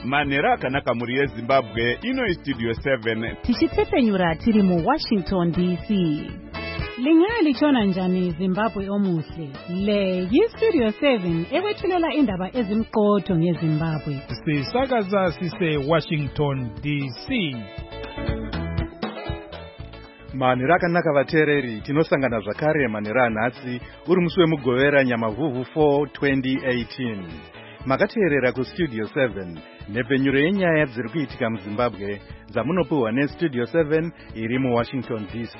Manhero akanaka muri yeZimbabwe, ino Studio 7. Tichitsepenyura tiri mu Washington DC. Lingalichona njani Zimbabwe omuhle. Le yi-Studio 7 ewethulela indaba ezimqotho ngeZimbabwe. Sisakaza sise Washington DC. Manhero akanaka vateereri, tinosangana zvakare manhero anhasi uri musi wemugovera Nyamavhuvhu 4 2018. Makateerera kuStudio 7 nepfenyuro yenyaya dziri kuitika muZimbabwe dzamunopiwa neStudio 7 iri muWashington DC.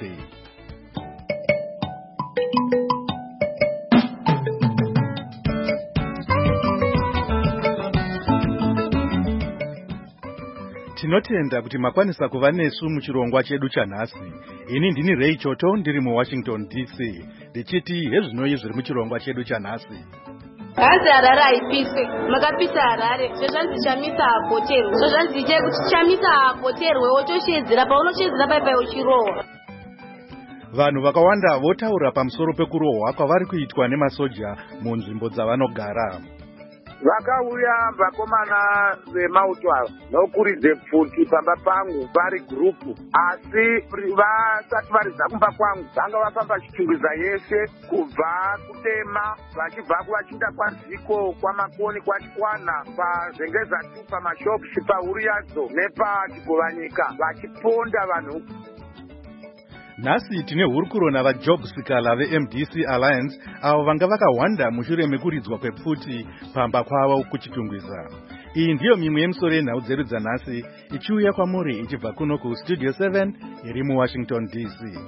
Tinotenda kuti makwanisa kuva nesu muchirongwa chedu chanhasi. Ini ndini Ray Choto ndiri muWashington DC. Ndichiti hezvinoi zviri muchirongwa chedu chanhasi. Hanzi Harare haipiswe, makapisa Harare, zvezvanzi chamisa hapoterwe, zvezvanzi ichai kuti chamisa hapoterwe, wotoshedzera paunoshedzera paipai uchirohwa. Vanhu vakawanda votaura pamusoro pekurohwa kwavari kuitwa nemasoja munzvimbo dzavanogara. Vakauya vakomana vemauto ava nokuridze pfuti pamba pangu vari gurupu, asi vasati varidza kumba kwangu vanga vafamba vachitungwiza yese kubva kutema vachibva kuvachinda kwaZiko, kwaMakoni, kwaChikwana, paZengeza 2, paMashopsi, paHuru yadzo nepaChigovanyika vachiponda vanhu. Nhasi tine hurukuro navajob seeker veMDC Alliance avo vanga vakawanda mushure mekuridzwa kwepfuti pamba kwavo kuchitungwiza. Iyi ndiyo mimwe yemisoro yenhau dzedu dzanhasi ichiuya kwamuri ichibva kuno kuStudio 7 iri muWashington DC.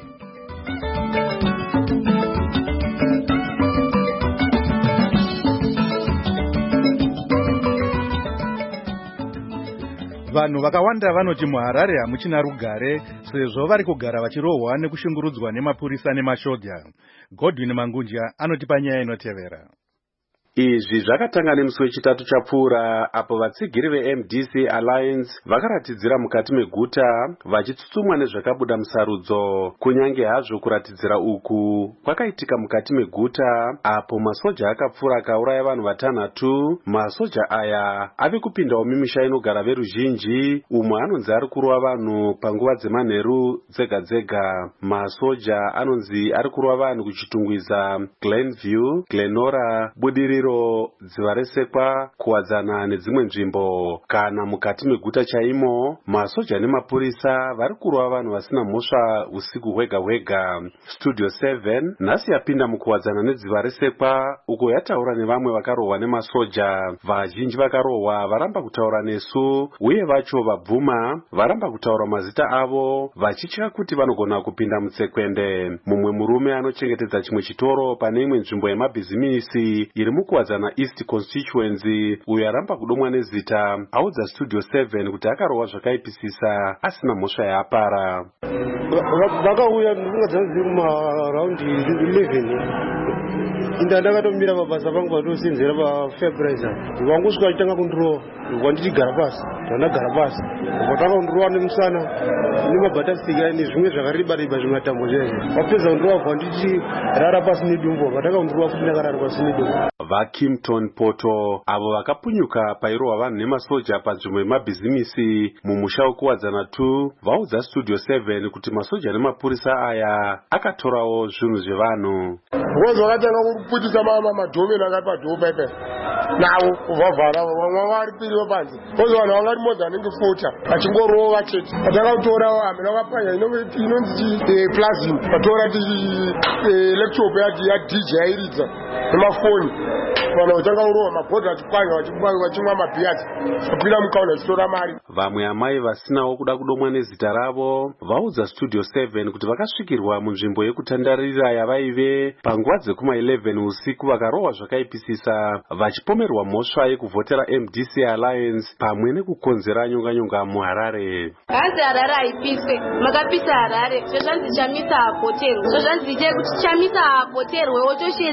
Vanhu vakawanda vanoti muHarare hamuchina rugare sezvo vari kugara vachirohwa nekushungurudzwa nemapurisa nemashoja. Godwin Mangunja anotipa nyaya inotevera. Izvi zvakatanga nemusi wechitatu chapfuura apo vatsigiri veMDC Alliance vakaratidzira mukati meguta vachitsutsumwa nezvakabuda musarudzo. Kunyange hazvo kuratidzira uku kwakaitika mukati meguta apo masoja akapfuura akauraya vanhu vatanhatu. Masoja aya ave kupindawo mimisha inogara veruzhinji umwe anonzi ari kurova vanhu panguva dzemanheru dzega dzega. Masoja anonzi ari kurova vanhu kuchitungwiza Glenview, Glenora, Budiriro, Dziva reSekwa, Kuwadzana nedzimwe nzvimbo. Kana mukati meguta chaimo masoja nemapurisa vari kurova vanhu vasina mhosva usiku hwega hwega. Studio 7 nhasi yapinda muKuwadzana neDziva reSekwa uko yataura nevamwe vakarohwa nemasoja. Vazhinji vakarohwa varamba kutaura nesu uye vacho vabvuma varamba kutaura mazita avo vachitya kuti vanogona kupinda mutsekwende. Mumwe murume anochengetedza chimwe chitoro pane imwe nzvimbo yemabhizimisi iri muKuwadzana East Constituency uyo aramba kudomwa nezita audza Studio 7 kuti akarohwa zvakaipisisa asina mhosva yaapara. Vakauya ndingadzanzi maraundi 11 inda ndakatomira mabasa pangu patosenzera paFebruary wangosvika achitanga kundirowa wandichigara pasi ndandagara pasi watanga kundirowa nemusana nemabhatasika nezvimwe zvakariba zvimatambo chaizvo wapedza kundirowa wandichirara pasi nedumbo watanga kundirowa futi ndakarara pasi nedumbo. VaKimpton Poto avo vakapunyuka pairohwa vanhu nemasoja panzvimbo yemabhizimisi mumusha wekuwadzana 2 vaudza Studio 7 kuti masoja nemapurisa aya akatorawo zvinhu zvevanhu. Vozi vakatanga kuputisa madhomeni akati padhoo paipai nawo kuvhavhara vamwe vari piriwo panze. Vozi vanhu vanga vari modza anenge 40 vachingorova chete. Vatanga kutorawo hamena vakapanya inonzi plasma vatora laptop ya DJ airidza nemafoni. Vanhu vatanga kurohwa mabhodha achipwanya vachimwa mabhiyati vapinda mukauna vachitora mari. Vamwe amai vasinawo kuda kudomwa nezita ravo vaudza Studio 7 kuti vakasvikirwa munzvimbo yekutandarira yavaive panguva dzekuma11 usiku vakarohwa zvakaipisisa vachipomerwa mhosva yekuvhotera MDC Alliance pamwe nekukonzera nyonganyonga muHarare. Hanzi Harare haipiswe, makapisa Harare, zvezvanzi chamisa hapoterwe, zvezvanzi ichai kuti chamisa hapoterwe, wotoshedzera pauno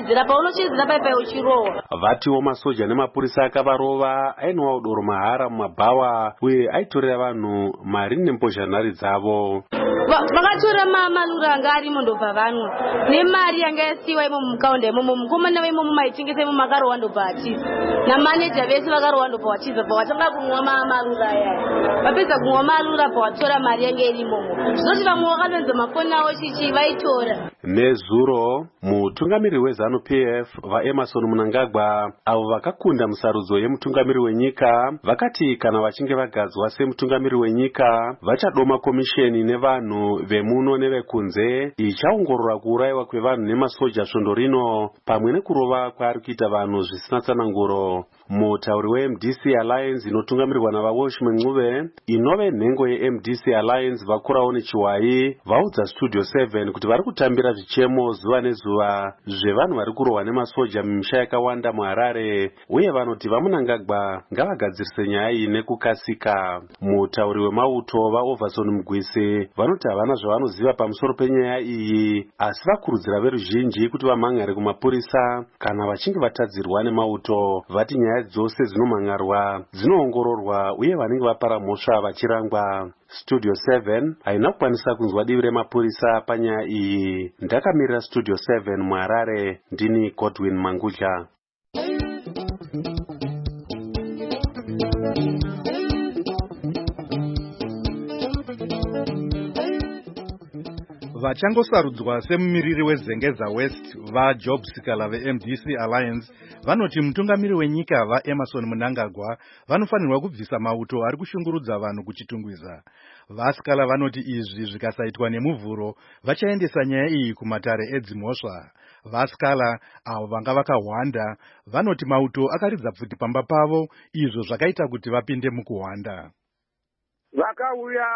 paunochezera paipai uchirohwa. Vatiwo masoja nemapurisa akavarova ainwawo doro mahara mumabhawa uye aitorera vanhu mari nembozhanhare dzavo. Vakatora malura anga arimo ndobva vanwa nemari yanga yasiwa imo mukaunda imomo. Mukomana weimomo maitengesa imo makarohwa ndobva achiza namaneja vese vakarohwa ndobva vachiza pawatanga kunwa malura aya. Vapedza kunwa malura pawatora mari yanga iri imomo. Zvinoti vamwe vakatonza mafoni avo chichi vaitora. Nezuro mutungamiri weZanu PF vaEmerson Mnangagwa avo vakakunda musarudzo yemutungamiri wenyika vakati kana vachinge vagadzwa semutungamiri wenyika vachadoma komisheni nevanhu vemuno nevekunze ichaongorora kuurayiwa kwevanhu nemasoja svondo rino pamwe nekurova kwaari kuita vanhu zvisina tsananguro. Mutauri weMDC Alliance inotungamirirwa navaWalshman Ncube inove nhengo yeMDC Alliance vakurawo nechiwayi vaudza Studio 7 kuti vari kutambira zvichemo zuva nezuva zvevanhu vari kurohwa nemasoja mumisha yakawanda muHarare uye vanoti vaMnangagwa ngavagadzirise nyaya iyi nekukasika. Mutauri wemauto vaOverson Mugwise vanoti havana zvavanoziva pamusoro penyaya iyi asi vakurudzira veruzhinji kuti vamhangare kumapurisa kana vachinge vatadzirwa nemauto. Vati nyaya dzose dzinomhangarwa dzinoongororwa uye vanenge vapara mhosva vachirangwa. Studio 7 haina kukwanisa kunzwa divi remapurisa panyaya iyi. Ndakamirira Studio 7 muHarare ndini Godwin Mangudla. Vachangosarudzwa semumiriri weZengeza West vaJob Sikala veMDC Alliance vanoti mutungamiri wenyika vaEmerson Mnangagwa vanofanirwa kubvisa mauto ari kushungurudza vanhu kuchitungwiza. VaSikala vanoti izvi zvikasaitwa nemuvhuro vachaendesa nyaya iyi kumatare edzimhosva. VaSikala avo vanga vakahwanda vanoti mauto akaridza pfuti pamba pavo izvo zvakaita kuti vapinde mukuhwanda. Vakauya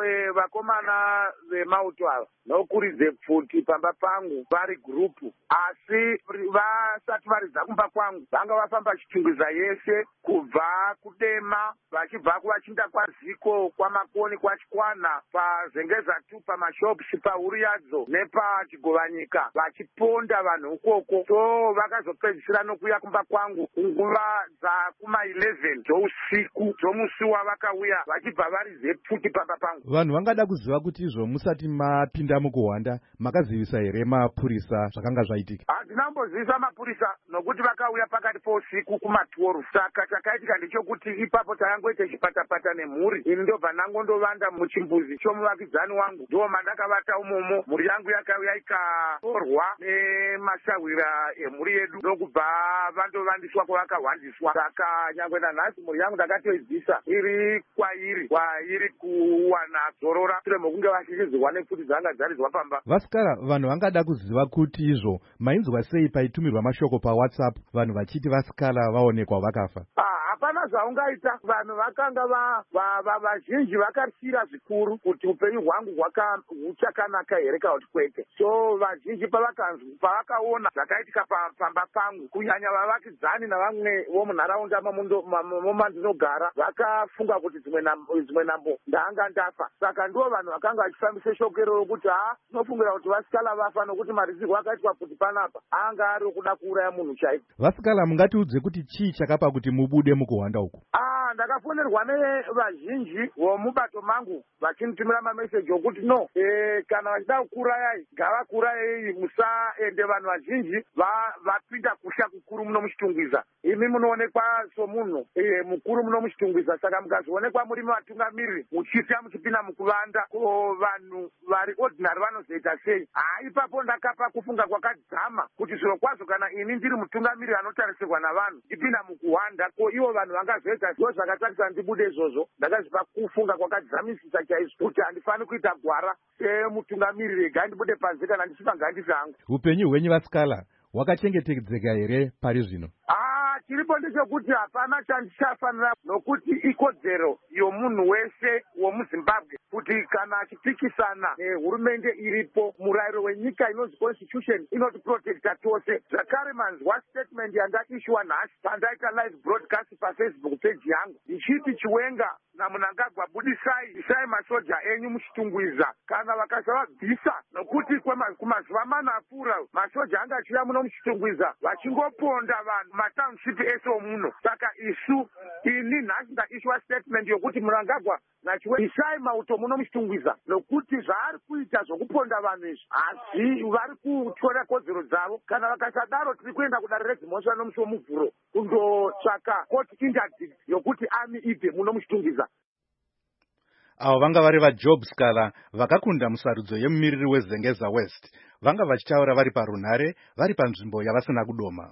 vakomana vemauto ava nokuridze pfuti pamba pangu vari gurupu, asi vasati varidza kumba kwangu vanga vafamba chitungwiza yese kubva kudema vachibva kuvachiinda kwaZiko kwamakoni kwachikwana paZengeza 2 pamashopusi paUriyadzo nepachigovanyika vachiponda vanhu ukoko. So vakazopedzisira nokuuya kumba kwangu kunguva dzakuma11 dzousiku dzomusi wavakauya vachibva varidze pfuti pamba pangu. Vanhu vangada kuziva kuti izvo musati mapinda mukuhwanda makazivisa here mapurisa zvakanga zvaitika? Handina kumbozivisa mapurisa nokuti vakauya pakati pousiku kuma12. Saka chakaitika ndechokuti ipapo takangoita chipatapata nemhuri. Ini ndobva ndangondovanda muchimbuzi chomuvakidzani wangu, ndo mandakavata umomo. Mhuri yangu yakauya ikatorwa nemashawira emhuri yedu ndokubva vandovandiswa kwavakahwandiswa. Saka nyangwe nanhasi mhuri yangu ndakatoibvisa iri kwairi kuwana zorora shure mokunge vashishizirwa nepfuti dzanga dzaridzwa pamba. VaSikala, vanhu vangada kuziva kuti izvo mainzwa sei paitumirwa mashoko paWhatsApp vanhu vachiti VaSikala vaonekwa vakafa? Hapana zvaungaita. Vanhu vakanga vazhinji vakarishira zvikuru kuti upenyu hwangu huchakanaka here kana kuti kwete. So vazhinji pavakaona zvakaitika pamba pangu, kunyanya vavakidzani navamwe vomunharaunda momandinogara, vakafunga kuti dzimwe nambo ndanga ndafa. Saka ndo vanhu vakanga vachifambisa shoko iroro kuti tinofungira kuti VaSikala vafa nokuti marizirwo akaitwa kuti panapa anga ari okuda kuuraya munhu chaiko. VaSikala, mungatiudze kuti chii chakapa kuti mubude mukuhwanda uku? Ndakafonerwa nevazhinji vomubato mangu vachinitumira mameseji okuti no, kana vachida kukurayai ngavakurayai, musaende. Vanhu vazhinji vapinda kusha kukuru muno muchitungwiza. Imi munoonekwa somunhu mukuru muno muchitungwiza, saka mukazionekwa muri vatungamiriri muchifya muchipinda mukuvanda, ko vanhu vari ordinary vanozoita sei? Ipapo ndakapa kufunga kwakadzama kuti zviro kwazvo kana ini ndiri mutungamiriri anotarisirwa navanhu ndipinda mukuhwanda, ko ivo vanhu vangazoita zvo zvakatarisa ndibude izvozvo. Ndakazipa kufunga kwakadzamisisa chaizvo kuti handifani kuita gwara semutungamiriri ega ndibude panze kana ndisipa ngandi dzangu. Upenyu hwenyu VaSikala hwakachengetedzeka here pari zvino? Chiripo ndechekuti hapana chandichafanira, nokuti ikodzero yomunhu wese womuZimbabwe kuti kana achipikisana nehurumende iripo, murayiro wenyika inonzi constitution inotiprotecta tose. Zvakare manzwa statement yandaishuwa nhasi pandaita live broadcast paFacebook page yangu ndichiti Chiwenga naMnangagwa budisai masoja enyu muchitungwiza kana vakasavabvisa nokuti kumazuva mana apfuura masoja anga achiuya muno muchitungwiza vachingoponda vanhu matownship ese omuno. Saka ini nhasi ndaiswa statement yokuti Mnangagwa isai mauto muno muchitungwiza nokuti zvaari kuita zvokuponda vanhu izvi asi vari kutora kodzero dzavo. Kana vakasadaro tiri kuenda kudare redzimhosva nomusi womuvhuro kundotsvaka court interdict yokuti army ibve muno muchitungwiza. Avo vanga vari vaJob Scala vakakunda musarudzo yemumiriri weZengeza West vanga vachitaura vari parunhare vari panzvimbo yavasina kudoma.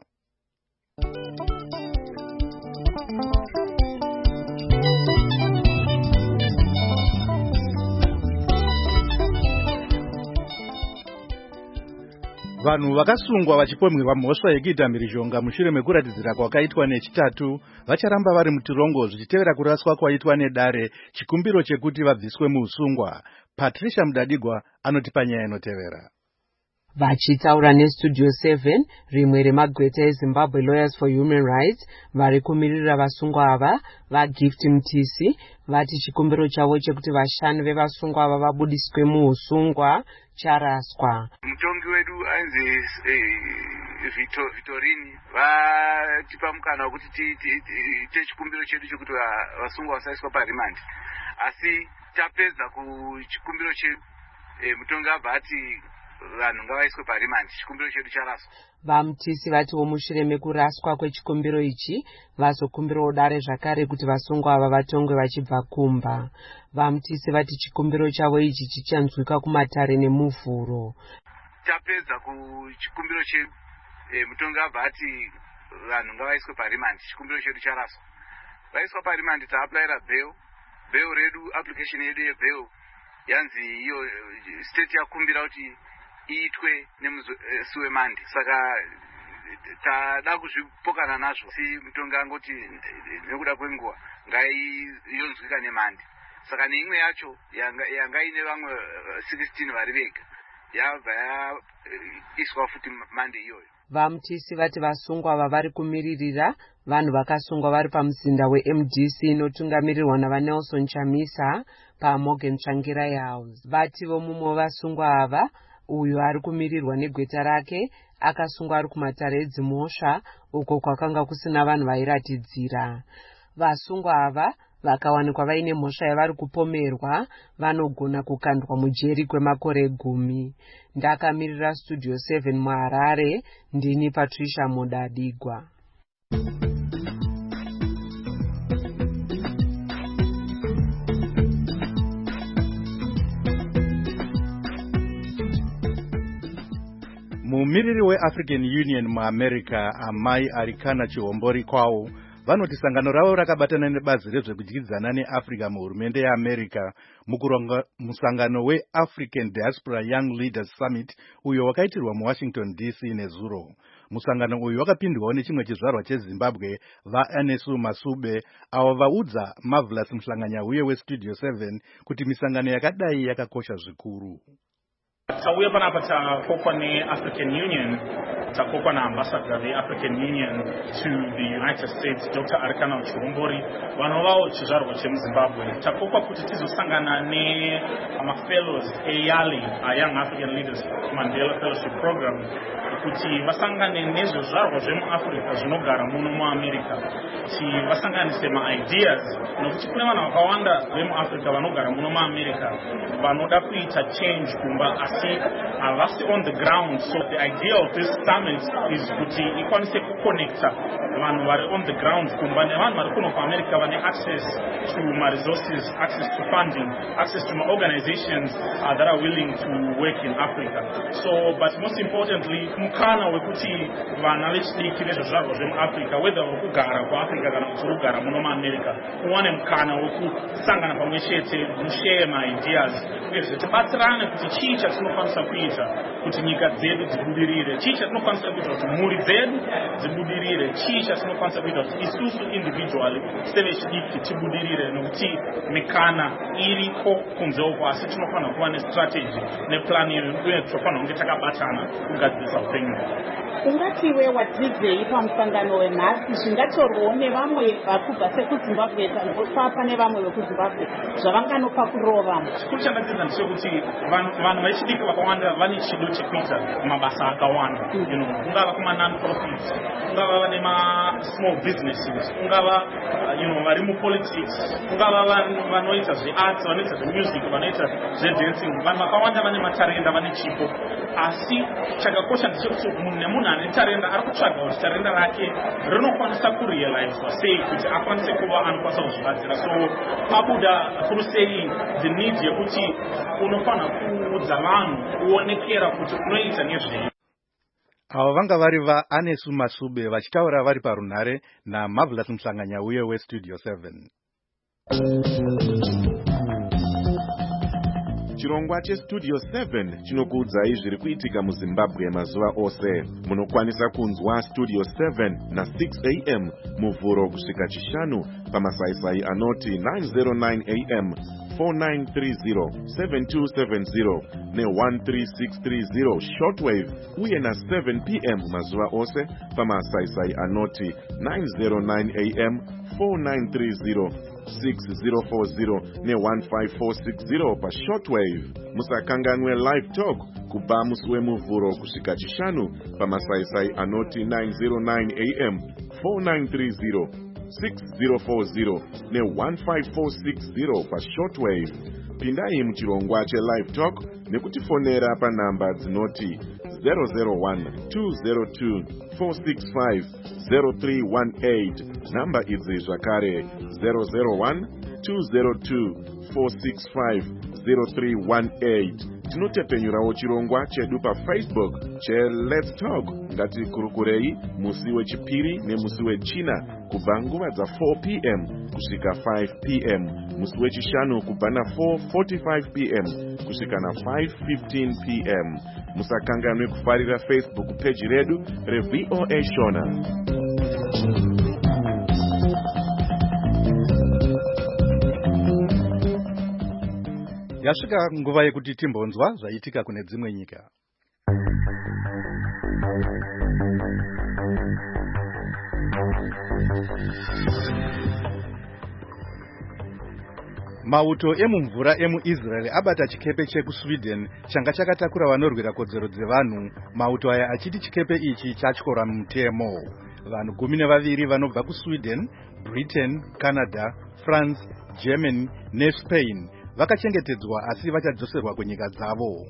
Vanhu vakasungwa vachipomerwa mhosva yekuita mhirizhonga mushure mekuratidzira kwakaitwa nechitatu vacharamba vari mutirongo zvichitevera kuraswa kwaitwa nedare chikumbiro chekuti vabviswe muusungwa. Patricia Mudadigwa anotipa nyaya inotevera. Vachitaura neStudio 7, rimwe remagweta eZimbabwe Lawyers for Human Rights, vari kumirira vasungwa ava, vaGift Mtisi, vati chikumbiro chavo chekuti vashanu vevasungwa ava vabudiswe muusungwa charaswa. Mutongi wedu ainzi Vitorini vatipa mukana wekuti tiite chikumbiro chedu chekuti vasungwa vasaiswa parimandi. Asi tapedza kuchikumbiro chedu mutongi abva ati vanhu ngavaiswe parimandi, chikumbiro chedu charaswa. VaMtisi vatiwo mushure mekuraswa kwechikumbiro ichi vazokumbirawo dare zvakare kuti vasungwa ava vatongwe vachibva kumba. VaMtisi vati chikumbiro chavo ichi chichanzwika kumatare nemuvhuro. Tapedza kuchikumbiro chedu mutongi abva ati vanhu ngavaiswe parimandi, chikumbiro chedu charaswa. Vaiswa parimandi taaplayira bail redu, application yedu yebail yanzi iyo state yakumbira kuti iitwe nemusi wemandi. Saka tada kuzvipokana nazvo si mutongi angoti nekuda kwenguva ngaiyonzwika nemandi. Saka neimwe yacho yanga ine vamwe 16 vari vega yabva yaiswa futi mandi iyoyo. VaMtisi vati vasungwa ava vari kumiririra vanhu vakasungwa vari pamuzinda weMDC inotungamirirwa navaNelson Chamisa paMorgan Tsvangirai House. Vativo mumwe wevasungwa ava uyu ari kumirirwa negweta rake akasungwa ari kumatare edzimhosva uko kwakanga kusina vanhu vairatidzira. Vasungwa ava vakawanikwa vaine mhosva yavari kupomerwa vanogona kukandwa mujeri kwemakore 10. Ndakamirira Studio 7 muHarare, ndini Patricia Mudadigwa. Mumiriri weAfrican Union muAmerica Amai Arikana Chihombori kwawo vanoti sangano ravo rakabatana nebazi rezvekudyidzana neAfrica muhurumende yeAmerica mukuronga musangano weAfrican Diaspora Young Leaders Summit uyo wakaitirwa muWashington DC nezuro. Musangano uyu wakapindwawo nechimwe chizvarwa cheZimbabwe vaAnesu Masube avo vaudza Marvelous Mhlanganyauye weStudio 7 kuti misangano yakadai yakakosha zvikuru. Tauya panapa takokwa neAfrican Union, takokwa naambassador veAfrican Union to the United States, Dr. Arikana Chihombori, vanhu vavo chizvarwa chemuZimbabwe. Takokwa kuti tizosangana nemafellows eYALI, Young African Leaders Mandela Fellowship Program, kuti vasangane nezvezvarwa zvemuAfrica zvinogara muno muAmerica, kuti vasanganise maideas, nokuti kune vanhu vakawanda vemuAfrica vanogara muno muAmerica vanoda kuita change kumba asi havasi on the ground. So the idea of this summit is kuti ikwanise kuconnecta vanhu vari on the ground kumba nevanhu vari kuno kuAmerica vane access to resources, access to funding, access to organizations that are willing to work in Africa. So but most importantly mukana wekuti vana vechidiki vezvezvarwa zvemuAfrica whether vakugara kuAfrica kana kuti kugara muno muAmerica uwane mukana wekusangana pamwe chete mushare maideas uyezve tibatsirane kuti chii chatinokwanisa kuita kuti nyika dzedu dzibudirire, chii chatinokwanisa kuita kuti mhuri dzedu dzibudirire, chii chatinokwanisa kuita kuti isusu individually sevechidiki tibudirire, nokuti mikana iriko kunze uko, asi tinofanira kuva nestrategy neplan uye tinofanira kunge takabatana kugadzirisa upenyu. Ungatiwe wadzidzeyi pamusangano wenhasi zvingatorwawo nevamwe vakubva sekuzimbabwe papa nevamwe vekuzimbabwe zvavanganopa kurova? Chikuru chandadzidza ndechekuti vanhu vechidiki vakawanda vane chido chekuita mabasa akawanda, ungava kuma-non-profits, ungava vane ma-small businesses, ungava vari mupolitics, ungava vanoita zvearts, vanoita zvemusic, vanoita zvedancing. Vanhu vakawanda vane matarenda, vane chipo, asi chakakosha ndechekuti munhu nemunhu ane tarenda ari kutsvaga kuti tarenda rake rinokwanisa kurealizwa sei kuti akwanise kuva anokwanisa kuzvibatsira. So pabuda kuri sei the need yekuti unofanira kuudza vanhu uonekera kuti unoita nezvei. Ava vanga vari vaAnesu Masube vachitaura vari parunhare naMarvelous Mhlanganyauye weStudio 7. Chirongwa cheStudio 7 chinokuudzai zviri kuitika muZimbabwe mazuva ose. Munokwanisa kunzwa Studio 7 na 6 am muvhuro kusvika chishanu pamasaisai anoti 909 am, 4930, 7270 ne13630 shortwave, uye na 7 pm mazuva ose pamasaisai anoti 909 am, 4930, 6040 ne15460 pa shortwave. Musakanganwe live talk kubva musi wemuvhuro kusvika chishanu pamasaisai anoti 909 am, 4930, 6040 ne15460 pa shortwave. Pindai muchirongwa chelive talk nekutifonera panhamba dzinoti 001-202-465-0318. Namba idzi zvakare 001-202-465-0318. Tinotepenyurawo chirongwa chedu paFacebook cheLet's Talk Ngatikurukurei musi wechipiri nemusi wechina kubva nguva dza4 pm kusvika 5 pm, musi wechishanu kubva na4:45 pm kusvika na5:15 pm. Musakanganwe kufarira Facebook page redu reVOA Shona. Yasvika nguva yekuti timbonzwa zvaitika kune dzimwe nyika. Mauto emumvura emuIsrael abata chikepe chekuSweden changa chakatakura vanorwira kodzero dzevanhu. Mauto aya achiti chikepe ichi chatyora mutemo. Vanhu 12 vanobva kuSweden, Britain, Canada, France, Germany neSpain vakachengetedzwa asi vachadzoserwa kunyika dzavo.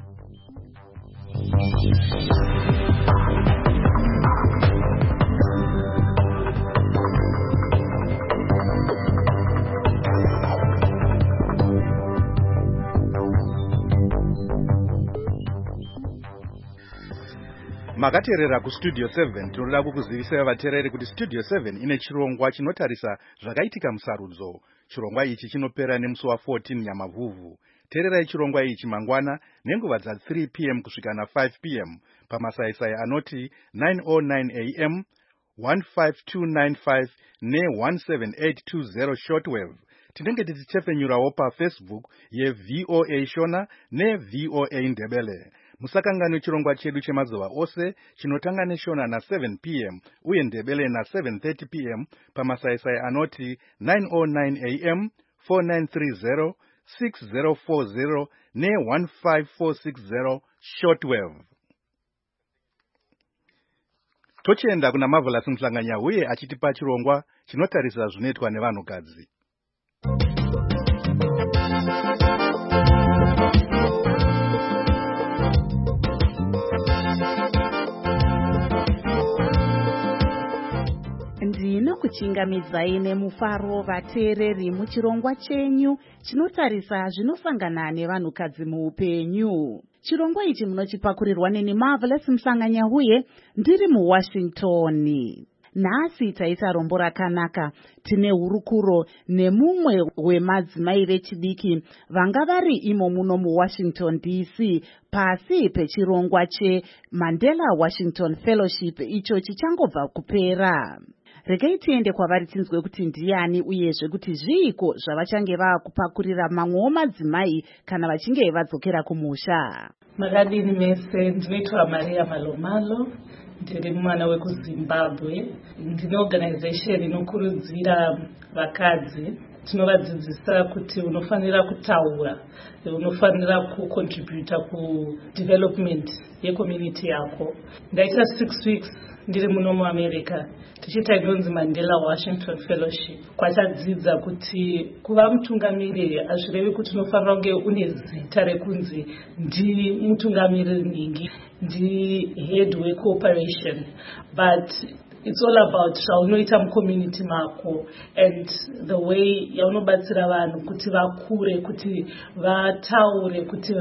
Makateerera kuStudio 7. Tinoda kukuzivisai vateereri kuti Studio 7 ine chirongwa chinotarisa zvakaitika musarudzo. Chirongwa ichi chinopera nemusi wa14 Nyamavhuvhu. Teererai chirongwa ichi mangwana nenguva dza3 pm kusvika na5 pm pamasaisai anoti 909 am, 15295 ne17820 shortwave. Tinenge tichitefenyurawo paFacebook yeVOA Shona neVOA Ndebele. Musakanganwe chirongwa chedu chemazuva ose chinotanga neshona na7 pm uye Ndebele na7:30 pm pamasaisai anoti 909 am, 4930, 6040 ne15460 shortwave. Tochienda kuna Marvelous Mhlanganyauye achitipa chirongwa chinotarisa zvinoitwa nevanhukadzi. Ndinokuchingamidzai nemufaro vateereri muchirongwa chenyu chinotarisa zvinosangana nevanhukadzi muupenyu. Chirongwa ichi munochipakurirwa neni Marvelous Mhlanganyauye ndiri muWashington. Nhasi taita rombo rakanaka. Tine hurukuro nemumwe wemadzimai vechidiki vanga vari imo muno muWashington DC pasi pechirongwa cheMandela Washington Fellowship icho chichangobva kupera. Regai tiende kwavari tinzwe kuti ndiani uyezve kuti zviiko zvavachange vakupakurira mamwewo madzimai kana vachinge vadzokera kumusha. Makadini mese, ndinoitwa Maria Malomalo, ndiri mwana wekuZimbabwe. Ndine organization inokurudzira vakadzi. Tinovadzidzisa kuti unofanira kutaura, unofanira kucontributa kudevelopment yecommunity yako. Ndaita 6 weeks ndiri muno muAmerica tichiita inonzi Mandela Washington Fellowship. Kwatadzidza kuti kuva mutungamiriri hazvirevi kuti unofanira kunge une zita rekunzi ndimutungamiriri ningi, ndi head weCooperation, but it's all about zvaunoita mucommunity mako and the way yaunobatsira vanhu kuti vakure, kuti vataure, kuti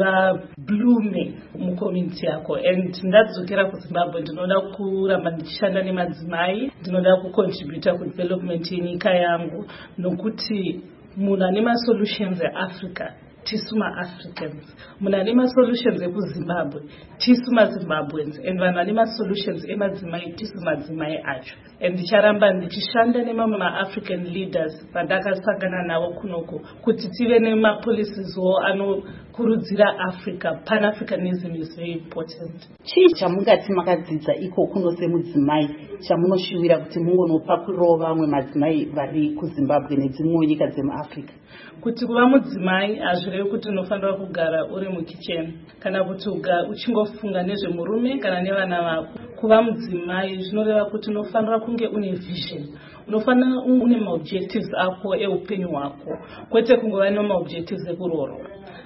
vablume mucommunity yako. And ndadzokera kuZimbabwe ndinoda kuramba ndichishanda nemadzimai, ndinoda kucontributa kudevelopment yenyika yangu, nokuti munhu ane masolutions eAfrica tisu maAfricans, munhu ane masolutions ekuZimbabwe tisu maZimbabweans, and vanhu vane masolutions emadzimai tisu madzimai acho. And ndicharamba ndichishanda nemamwe maAfrican leaders vandakasangana navo kunoko kuti tive nemapolicies wo anokurudzira Africa. Pan-Africanism is very important. Chii chamungati makadzidza iko kuno semudzimai chamunoshuvira kuti mungonopakurirawo vamwe madzimai vari kuZimbabwe nedzimwewo nyika dzemuAfrica? Kuti kuva mudzimai hazvirevi kuti unofanira kugara uri mukicheni kana kuti uchingofunga nezvemurume kana nevana vako. Kuva mudzimai zvinoreva kuti unofanira kunge une vision, unofanira une maobjectives ako eupenyu hwako, kwete kungova nemaobjectives ekuroorwa.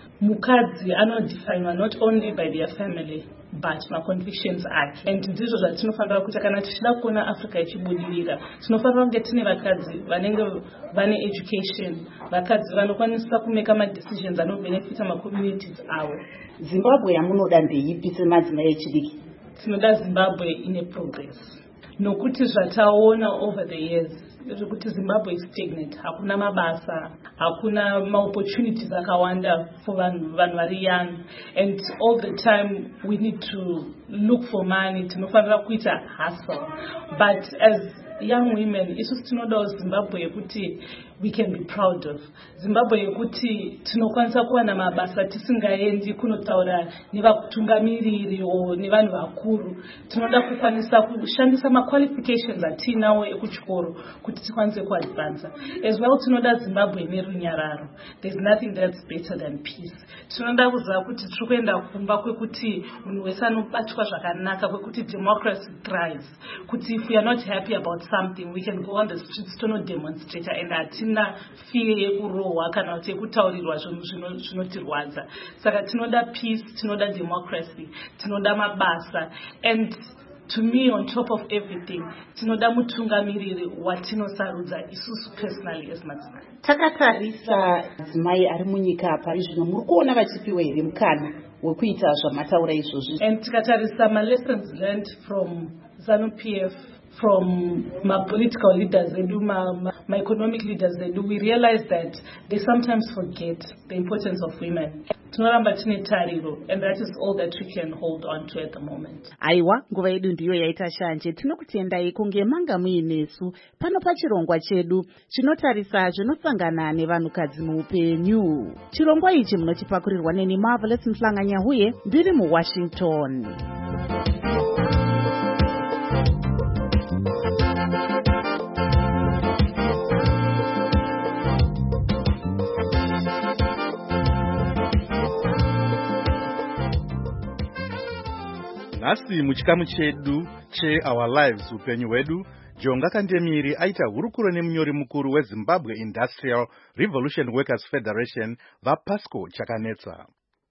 Mukadzi anodefinwa not only by their family but maconvictions ake, and ndizvo zvatinofanira kuita kana tichida kuona Africa ichibudirira. Tinofanira kunge tine vakadzi vanenge vane education, vakadzi vanokwanisa kumeka madecisions anobenefita macommunities avo. Zimbabwe yamunoda ndeipi semadzimai echidiki? Tinoda Zimbabwe ine progress, nokuti zvataona over the years kuti Zimbabwe is stagnant. Hakuna mabasa, hakuna opportunities akawanda for vanhu vari young, and all the time we need to look for money. Tinofanira kuita hustle, but as young women isusu tinodawo Zimbabwe yekuti we can be proud of, Zimbabwe yekuti tinokwanisa kuwana mabasa tisingaendi kunotaura nevatungamiriri o nevanhu vakuru. Tinoda kukwanisa kushandisa maqualifications atinawo ekuchikoro kuti tikwanise kuadvance. As well, tinoda Zimbabwe nerunyararo. There's nothing that's better than peace. Tinoda kuziva kuti tiri kuenda kumba kwekuti munhu wese anobatwa zvakanaka, kwekuti democracy thrives, kuti if we are not happy about something we can go on the streets to demonstrate, and hatina fear yekurohwa kana kuti yekutaurirwa zvinhu zvinotirwadza. Saka tinoda peace, tinoda democracy, tinoda mabasa, and to me, on top of everything, tinoda mutungamiriri watinosarudza isusu personally as madzimai. Takatarisa madzimai ari munyika apa izvino muri kuona vachipiwa here mukana wekuita zvamataura izvozvi? And tikatarisa lessons learned from ZANU-PF, from my political leaders, my economic leaders, we realize that they sometimes forget the importance of women. Tinoramba tine tariro, and that is all that we can hold on to at the moment. Aiwa, nguva yedu ndiyo yaita shanje. Tinokutendai kunge manga muinesu pano pachirongwa chedu chinotarisa zvinosangana nevanhukadzi muupenyu. Chirongwa ichi munochipakurirwa neni Marvelous Mhlanganyahuye ndiri muWashington. Nhasi muchikamu chedu cheOur Lives upenyu hwedu, Jonga Kandemiri aita hurukuro nemunyori mukuru weZimbabwe Industrial Revolution Workers Federation vaPASCO chakanetsa.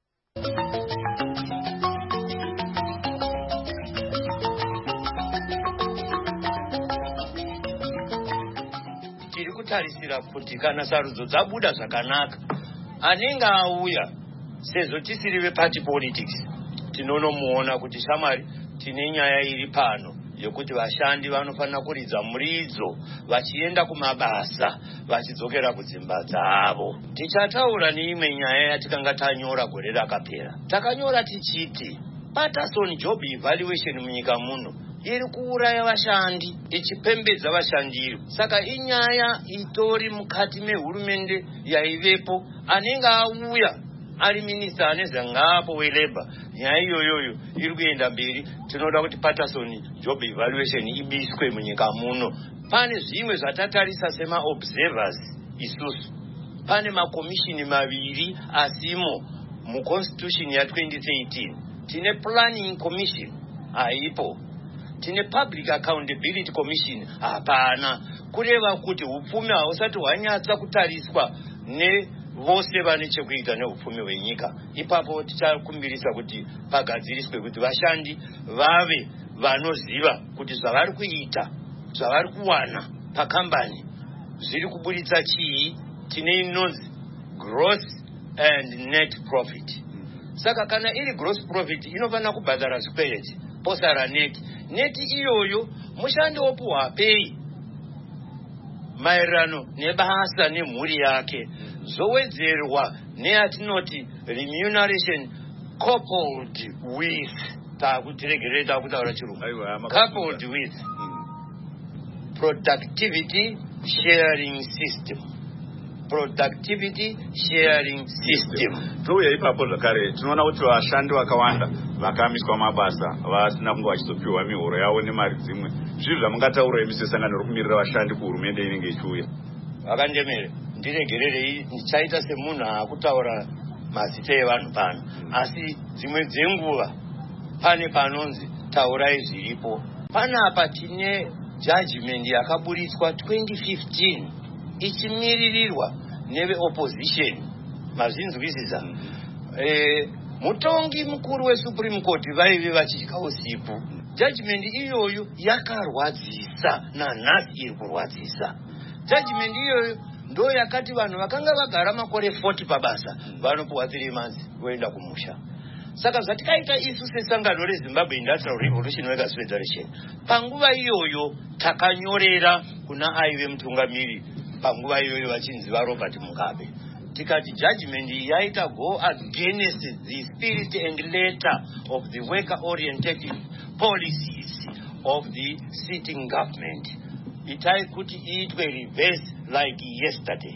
Tiri kutarisira kuti kana sarudzo dzabuda zvakanaka, anenge auya sezvo tisiri veparty politics, tinonomuona kuti shamwari tine nyaya iri pano yekuti vashandi vanofanira kuridza muridzo vachienda kumabasa vachidzokera kudzimba dzavo. Tichataura neimwe nyaya yatikanga tanyora gore rakapera. Takanyora tichiti Patterson job evaluation munyika muno iri kuuraya vashandi ichipembedza vashandi. Saka inyaya itori mukati mehurumende yaivepo anenge auya ari minista anezangapo welabor. Nyaya iyoyo iri kuenda mberi. Tinoda kuti Patterson job evaluation ibiswe munyika muno. Pane zvimwe zvatatarisa sema observers isusu. Pane makomishini maviri asimo muconstitution ya 2013. Tine planning commission haipo. Tine public accountability commission hapana. Kureva kuti upfumi hausati hwanyatsa kutariswa nevose vane chekuita neupfumi hwenyika. Ipapo tichakumbirisa kuti pagadziriswe kuti vashandi vave vanoziva kuti zvavari kuita, zvavari kuwana pakambani zviri kuburitsa chii. Tine inonzi gross and net profit. Saka kana iri gross profit inofanira kubhadhara zvikwereti posara neti iyoyo mushandi wopuhwa pei maererano nebasa nemhuri yake zowedzerwa neyatinoti remuneration coupled with takutiregereta kutaura chirungu coupled with productivity sharing system. Productivity sharing system. Touya ipapo zvakare tinoona kuti vashandi vakawanda vakamiswa mabasa vasina kunge vachizopiwa mihoro yavo nemari dzimwe. Zvinhu zvamungataura imi sesangano rokumirira vashandi kuhurumende inenge ichiuya. Vakandemere ndiregererei ndichaita semunhu akutaura mazita evanhu pano. Asi dzimwe dzenguva pane panonzi taurai zviripo. Panapa tine judgment yakaburitswa 2015 ichimiririrwa neve opposition. Mazvinzwisisa. Mutongi mukuru weSupreme Court vaive vachitya usiku. Judgment iyoyo yakarwadzisa nanhasi iri kurwadzisa. Judgment iyoyo ndo yakati vanhu vakanga vagara makore 40 pabasa vanopuwa 3 months voenda kumusha. Saka zvatikaita isu sesangano reZimbabwe Industrial Revolution Workers Federation, panguva iyoyo takanyorera kuna aive mutungamiri panguva iyoyo vachinzi vaRobert Mugabe. Tikati judgment yaita go against the spirit and letter of the worker oriented policies of the sitting government. Itai kuti iitwe reverse like yesterday.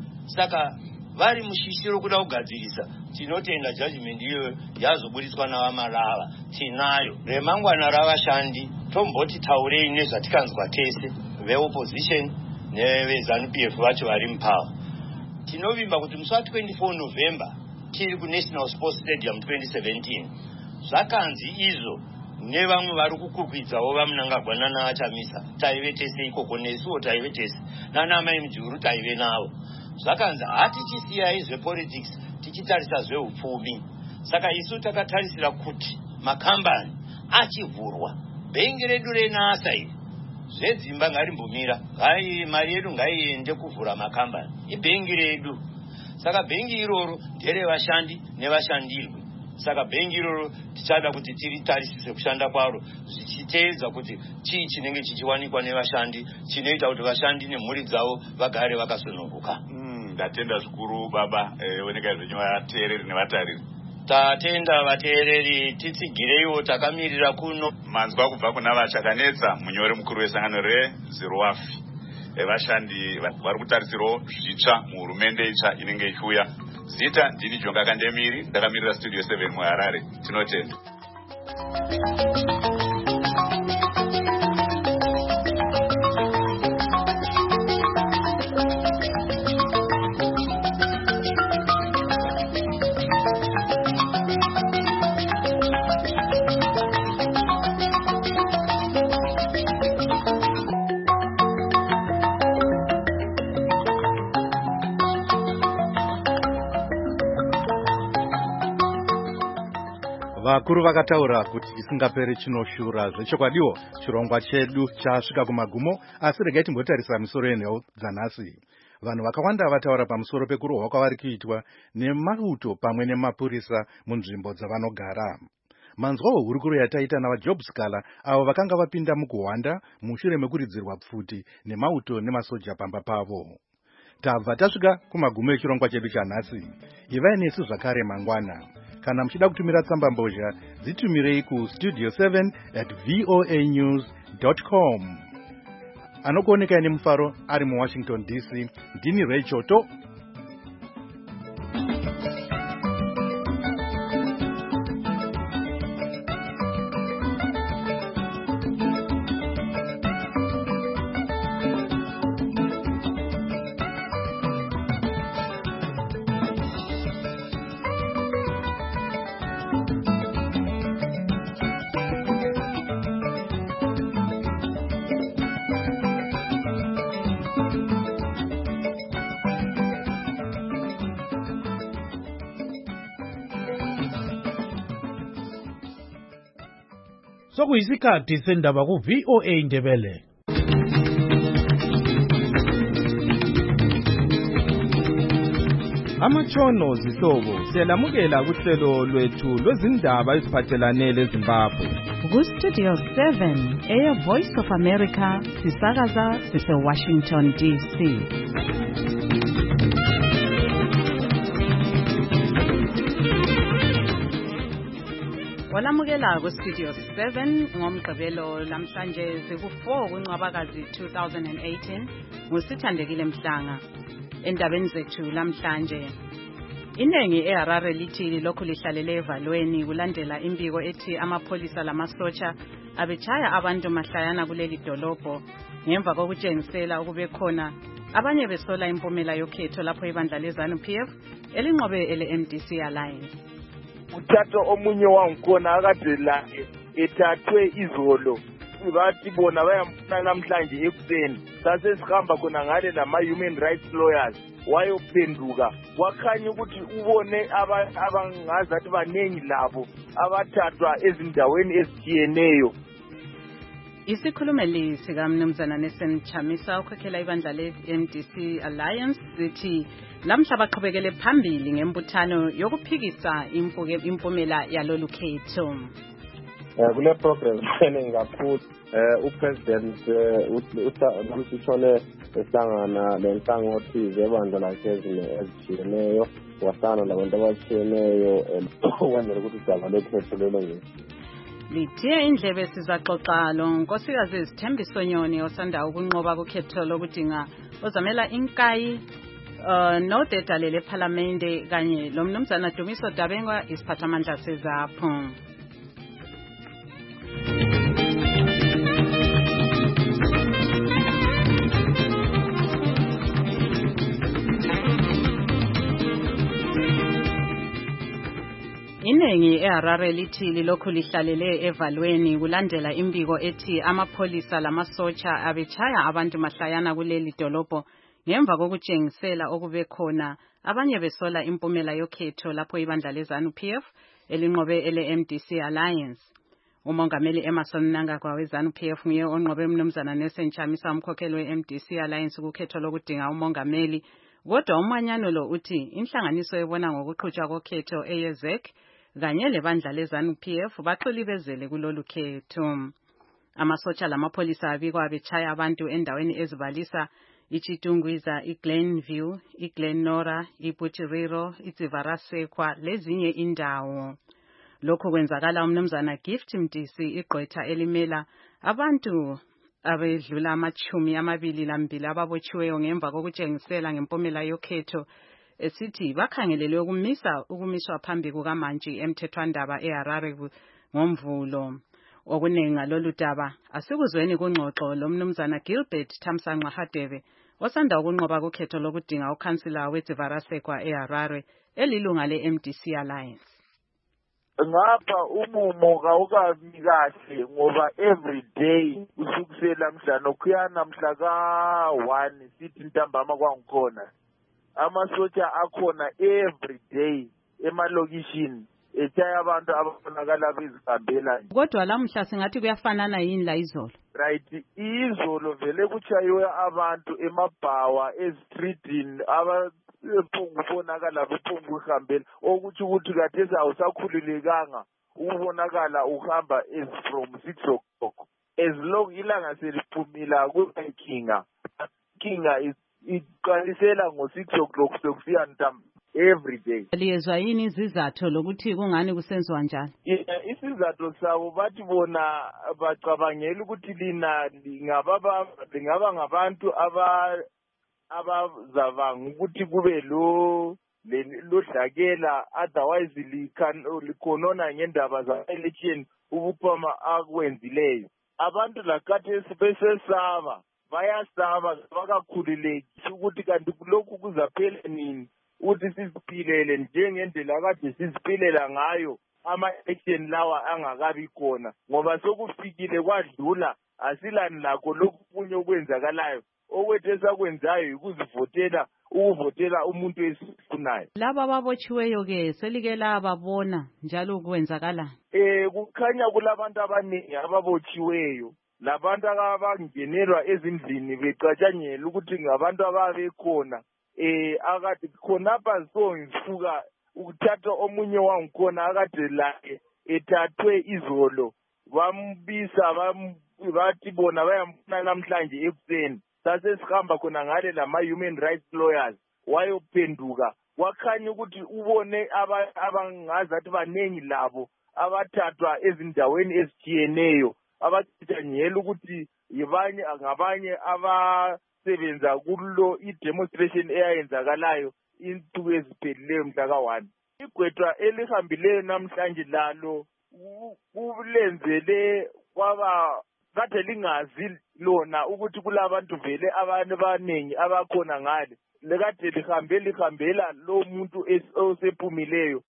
Saka vari mushishiro kuda kugadzirisa tinotenda judgment iyoyo yazoburitswa navamarava tinayo. Remangwana ravashandi tomboti taurei nezvatikanzwa tese veopposition neveZANU-PF vacho vari muPawa. Tinovimba kuti musi wa24 November tiri kuNational Sports Stadium 2017 zvakanzi izvo nevamwe vari kukukwidzawo vamunangagwana naachamisa taive tese ikoko nesuwo taive tese nanamai mujuru taive navo. Zvakanzi hatichisiyayi zvepolitics tichitarisa zveupfumi. Saka isu takatarisira kuti makambani achivhurwa bhengi redu renasa iri zvedzimba ngarimbomira mari yedu ngaiende kuvhura makambani ibhengi redu. Saka bhengi iroro nderevashandi nevashandirwi. Saka bhengi iroro tichada kuti tiritarisise kushanda kwaro zvichiteedza kuti chii chinenge chichiwanikwa nevashandi chinoita kuti vashandi nemhuri dzavo vagare vakasununguka. Ndatenda zvikuru baba oneka zvenyavateereri nevatariri. Tatenda vateereri titsigireiwo takamirira kuno. Manzwa kubva kuna vachakanetsa munyori mukuru wesangano reZiruwafi. Vashandi vari kutarisirawo zvitsva muhurumende itsva inenge ichiuya. Zita ndini Jonga Kandemiri ndakamirira studio 7 muHarare. Tinotenda. Vakuru vakataura kuti isingaperi chinoshura. Zvechokwadiwo chirongwa chedu chasvika kumagumo, asi regai timbotarisa misoro yenhau dzanhasi. Vanhu vakawanda vataura pamusoro pekurohwa kwavari kuitwa nemauto pamwe nemapurisa munzvimbo dzavanogara. manzwa hurukuro yataita navajob scholar avo vakanga vapinda mukuhwanda mushure mekuridzirwa pfuti nemauto nemasoja pamba pavo. Tabva tasvika kumagumo echirongwa chedu chanhasi. Ivai nesu zvakare mangwana. Kana muchida kutumira tsamba mbozha, dzitumirei ku studio7@voanews.com. Anokuoneka nemufaro ari muWashington DC, ndini Ray Choto. Sokuyisikhathi sendaba ku VOA Ndebele. Amatshono zihlobo siyalamukela kuhlelo lwethu lwezindaba eziphathelane leZimbabwe. Ku Studio 7 Air Voice of America sisakaza sise Washington DC. Walamukela ku Studio 7 ngomgqibelo lamhlanje siku4 kuNcwabakazi 2018 ngusithandekile Mhlanga. Endabeni zethu lamhlanje inengi eHarare lithi lokhu lihlalele evalweni kulandela imbiko ethi amapholisa lamasotsha abechaya abantu mahlayana kuleli dolobho ngemva kokutshengisela ukube khona abanye besola impumela yokhetho lapho ibandla leZANU-PF elinqobe ele-MDC Alliance. Uthatha omunye wangkhona akade la ethathwe izolo bathi bona bayamfuna namhlanje ekuseni sasesihamba khona ngale nama-human rights lawyers wayophenduka wakhanya ukuthi ubone abangazathi baningi labo abathathwa ezindaweni ezitshiyeneyo. Isikhulumeli sikaMnumzana Nelson Chamisa ukhokhela ibandla le-MDC Alliance sithi lamhla baqhubekele phambili ngembuthano yokuphikisa impumela yalolu khetho. Kule program training kakhulu upresident usithole ehlangana lenhlangothi zebandla lakhe ezitshiyeneyo wasana labantu abatshiyeneyo ukwenzela ukuthi udaba lokhetho lolungile. Lithiye indlebe sizaxoxa lo nkosikazi Sithembiso Nyoni osanda ukunqoba kukhetho lokudinga ozamela inkayi nodedalele eParliamente kanye lo Mnumzana Dumiso Dabengwa isiphathamandla seZAPHU. Inengi eHarare lithi lokhu lihlalele evalweni kulandela imbiko ethi amapholisa lamasotsha abechaya abantu mahlayana kuleli dolobho ngemva kokutshengisela okube khona abanye besola impumela yokhetho lapho ibandla leZANU-PF elinqobe ele-MDC Alliance. Umongameli Emmerson Mnangagwa weZANU-PF nguye onqobe Mnumzana Nelson Chamisa umkhokheli we-MDC Alliance kukhetho lokudinga umongameli. Kodwa umanyano lo uthi inhlanganiso ebona ngokuqhutshwa kokhetho eYezek kanye lebandla leZANU-PF baxolibezele kulolu khetho. Amasotsha lamapholisa abikwa bechaya abantu endaweni ezibalisa iChitungwiza, iGlenview, iGlenora, iButiriro, iDzivarasekwa lezinye indawo. Lokho kwenzakala uMnumzana Gift Mtisi igqwetha elimela abantu abedlula 22 ababotshiweyo ngemva kokutshengisela ngempumela yokhetho esithi bakhangelelwe ukumiswa phambi kukaMantshi emthethwandaba eHarare ngomvulo. Okuningi ngalolu daba asikuzweni kungxoxo lo Mnumzana Gilbert Thamsanqa Hadebe osanda ukunqoba kukhetho lokudinga ukhansila weDzivarasekwa eHarare elilunga le-MDC Alliance. Ngapha umumo kawukabi kahle ngoba every day usukusela mhla nokhuyana mhla ka1 sithi ntambama kwangikhona amasotsha akhona every day emalokishini echaya abantu ababonakala bezihambela nje. Kodwa lamhla singathi kuyafanana yini la izolo. Right, izolo vele kuchayiwe abantu emabhawa ezitreetini abaphungubonakala bephunguhambela okuthi ukuthi kade awusakhululekanga ubonakala uhamba as from 6 o'clock as long ilanga seliphumile akula inkinga iqalisela ngo-6 o'clock sokusiya ntamba every day. Liyezwa yini izizathu lokuthi kungani kusenziwa njalo? Isizathu sabo bathi bona bacabangela ukuthi lina lingaba ngabantu abazavanga ukuthi kube lodlakela otherwise likhonona ngendaba za-election ubuphama akwenzileyo. Abantu lakathesi besesaba bayasaba bakakhululeki ukuthi kanti lokhu kuzaphela nini ukuthi siziphilele njengendlela kade siziphilela ngayo ama-election lawa angakabi khona ngoba sokufikile kwadlula asilani lakho lokhu kunye okwenzakalayo okwethu esakwenzayo ukuvotela umuntu esifunayo. Laba ababotshiweyo-ke selike lababona njalo kwenzakala? Kukhanya kulabantu abaningi ababotshiweyo labantu abangenelwa ezindlini becatshanyela ukuthi ngabantu ababekhona akade khonapha so ngisuka ukuthatha omunye wangikhona akade laye ethathwe izolo bambisa bathi bona bayambona namhlanje ekuseni sasesihamba khona ngale lama-human rights lawyers wayophenduka wakhanya ukuthi ubone abangazathi baningi labo abathathwa ezindaweni ezitshiyeneyo abacatshanyela ukuthi ngabanye abasebenza kulo i-demonstration eyayenzakalayo insuku eziphelileyo mhla ka-1. Igwetshwa elihambileyo namhlanje lalo kulenzele kwaba kade lingazi lona ukuthi kulabantu vele abantu abaningi abakhona ngale lekade lihambela lo muntu osephumileyo.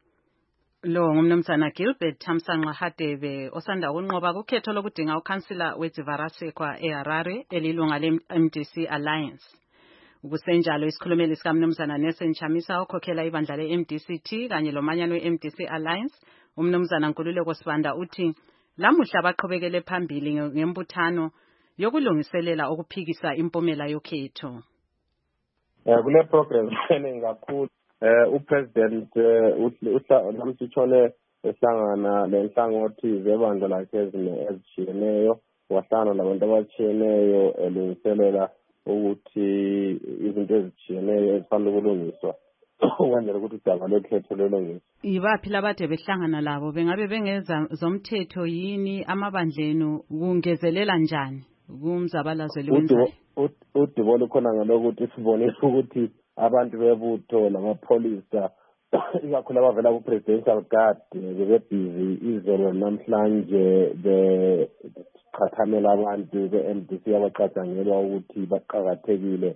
Lo ngumnumzana Gilbert Thamsanqa Hadebe osanda kunqoba kukhetho lokudinga ukhansila weDivarasekwa eHarare elilunga le-MDC Alliance. Ukusenjalo isikhulumeli sikamnumzana Nelson Chamisa okhokhela ibandla le-MDC-T kanye lomanyano we-MDC Alliance umnumzana Nkululeko Sibanda uthi lamuhla baqhubekele phambili ngembuthano yokulungiselela ukuphikisa impumela yokhetho. Kule program eningi kakhulu upresident namhlanje ehlangana lenhlangothi zebandla lakhe ezitshiyeneyo wahlangana nabantu abatshiyeneyo elungiselela ukuthi izinto ezitshiyeneyo ezifanele ukulungiswa ukwenzela ukuthi udaba lokhetho lolungiswe. Yibaphi labade behlangana labo bengabe bengeza zomthetho yini amabandlenu kungezelela njani kumzabalazwe wenzayo? Udibolo khona ngalokuthi sibonisa ukuthi abantu bebutho namapholisa ikakhulu abavela ku-presidential guard bebebhizi izolo namhlanje beqhathamela abantu be-MDC abacatshangelwa ukuthi baqakathekile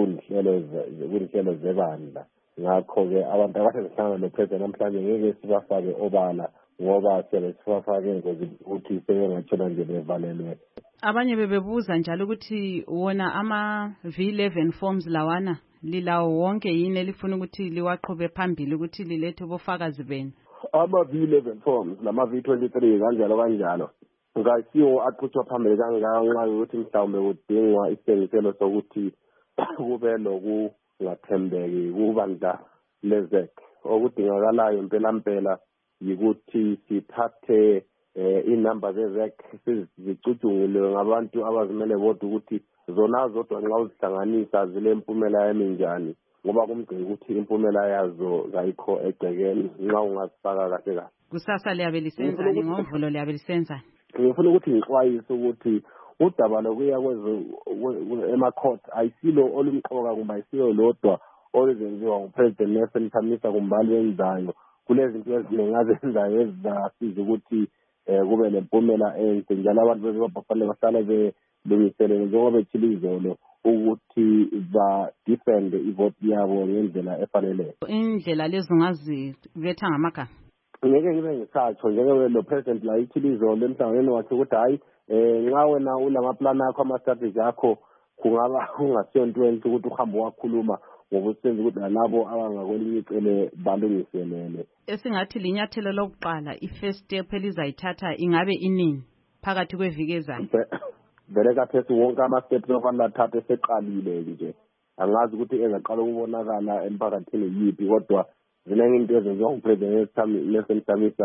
kunhlelo zebandla. Ngakho-ke abantu abasezihlangana nopresident namhlanje ngeke sibafake obala ngoba sele sibafake engozini ukuthi sebengatshona nje bevalelwe. Abanye bebebuza njalo ukuthi wona ama-V11 forms lawana lilawo wonke yini elifuna ukuthi liwaqhube phambili ukuthi lilethe ubufakazi benu? Ama-V11 forms lama-V23 kanjalo ngasiwo aqhutshwa phambili kanganxa yokuthi mhlawumbe kudingwa isengiselo sokuthi kube lokungathembeki kubandla lezek. Okudingakalayo mpela yikuthi sithathe inamba zezek sizicutshungule ngabantu abazimele bodwa ukuthi zona zodwa nxa uzihlanganisa zile mpumela eminjani ngoba kumgcini ukuthi impumela yazo zayikho egcekeni nxa ungazifaka kahle kahle. Kusasa liyabe lisenzani ngoMvulo liyabe lisenzani? Ngifuna ukuthi ngixwayise ukuthi udaba lokuya ema-court ayisilo olumqoka kumbe ayisilo lodwa oluzenziwa ngupresident Nelson Chamisa kumbali wenzayo. Kulezinto eziningi azenzayo ezizasiza ukuthi kube lempumela enhle njalo abantu bafanele bahlale belungiselele njengoba bethile izolo ukuthi ba-defend ivoti yabo ngendlela efaneleyo. Indlela lezi ungazibetha ngamagama? Ngeke ngibe ngisatsho njengebe lo president la ithile izolo emhlanganweni wakhe ukuthi hayi nxa wena ulamaplani akho ama-strategy akho kungaba kungasiyo nto enhle ukuthi uhambe wakhuluma ngokusenza ukuthi nalabo abangakwelinye icele balungiselele. Esingathi linyathelo lokuqala i-first step elizayithatha ingabe inini phakathi kweviki ezayo? Vele kaphesi wonke ama-steps ofanele athathe eseqalile nje. Angazi ukuthi engaqala ukubonakala emphakathini yiphi kodwa ziningi into ezenziwa ngupresident Nelson Chamisa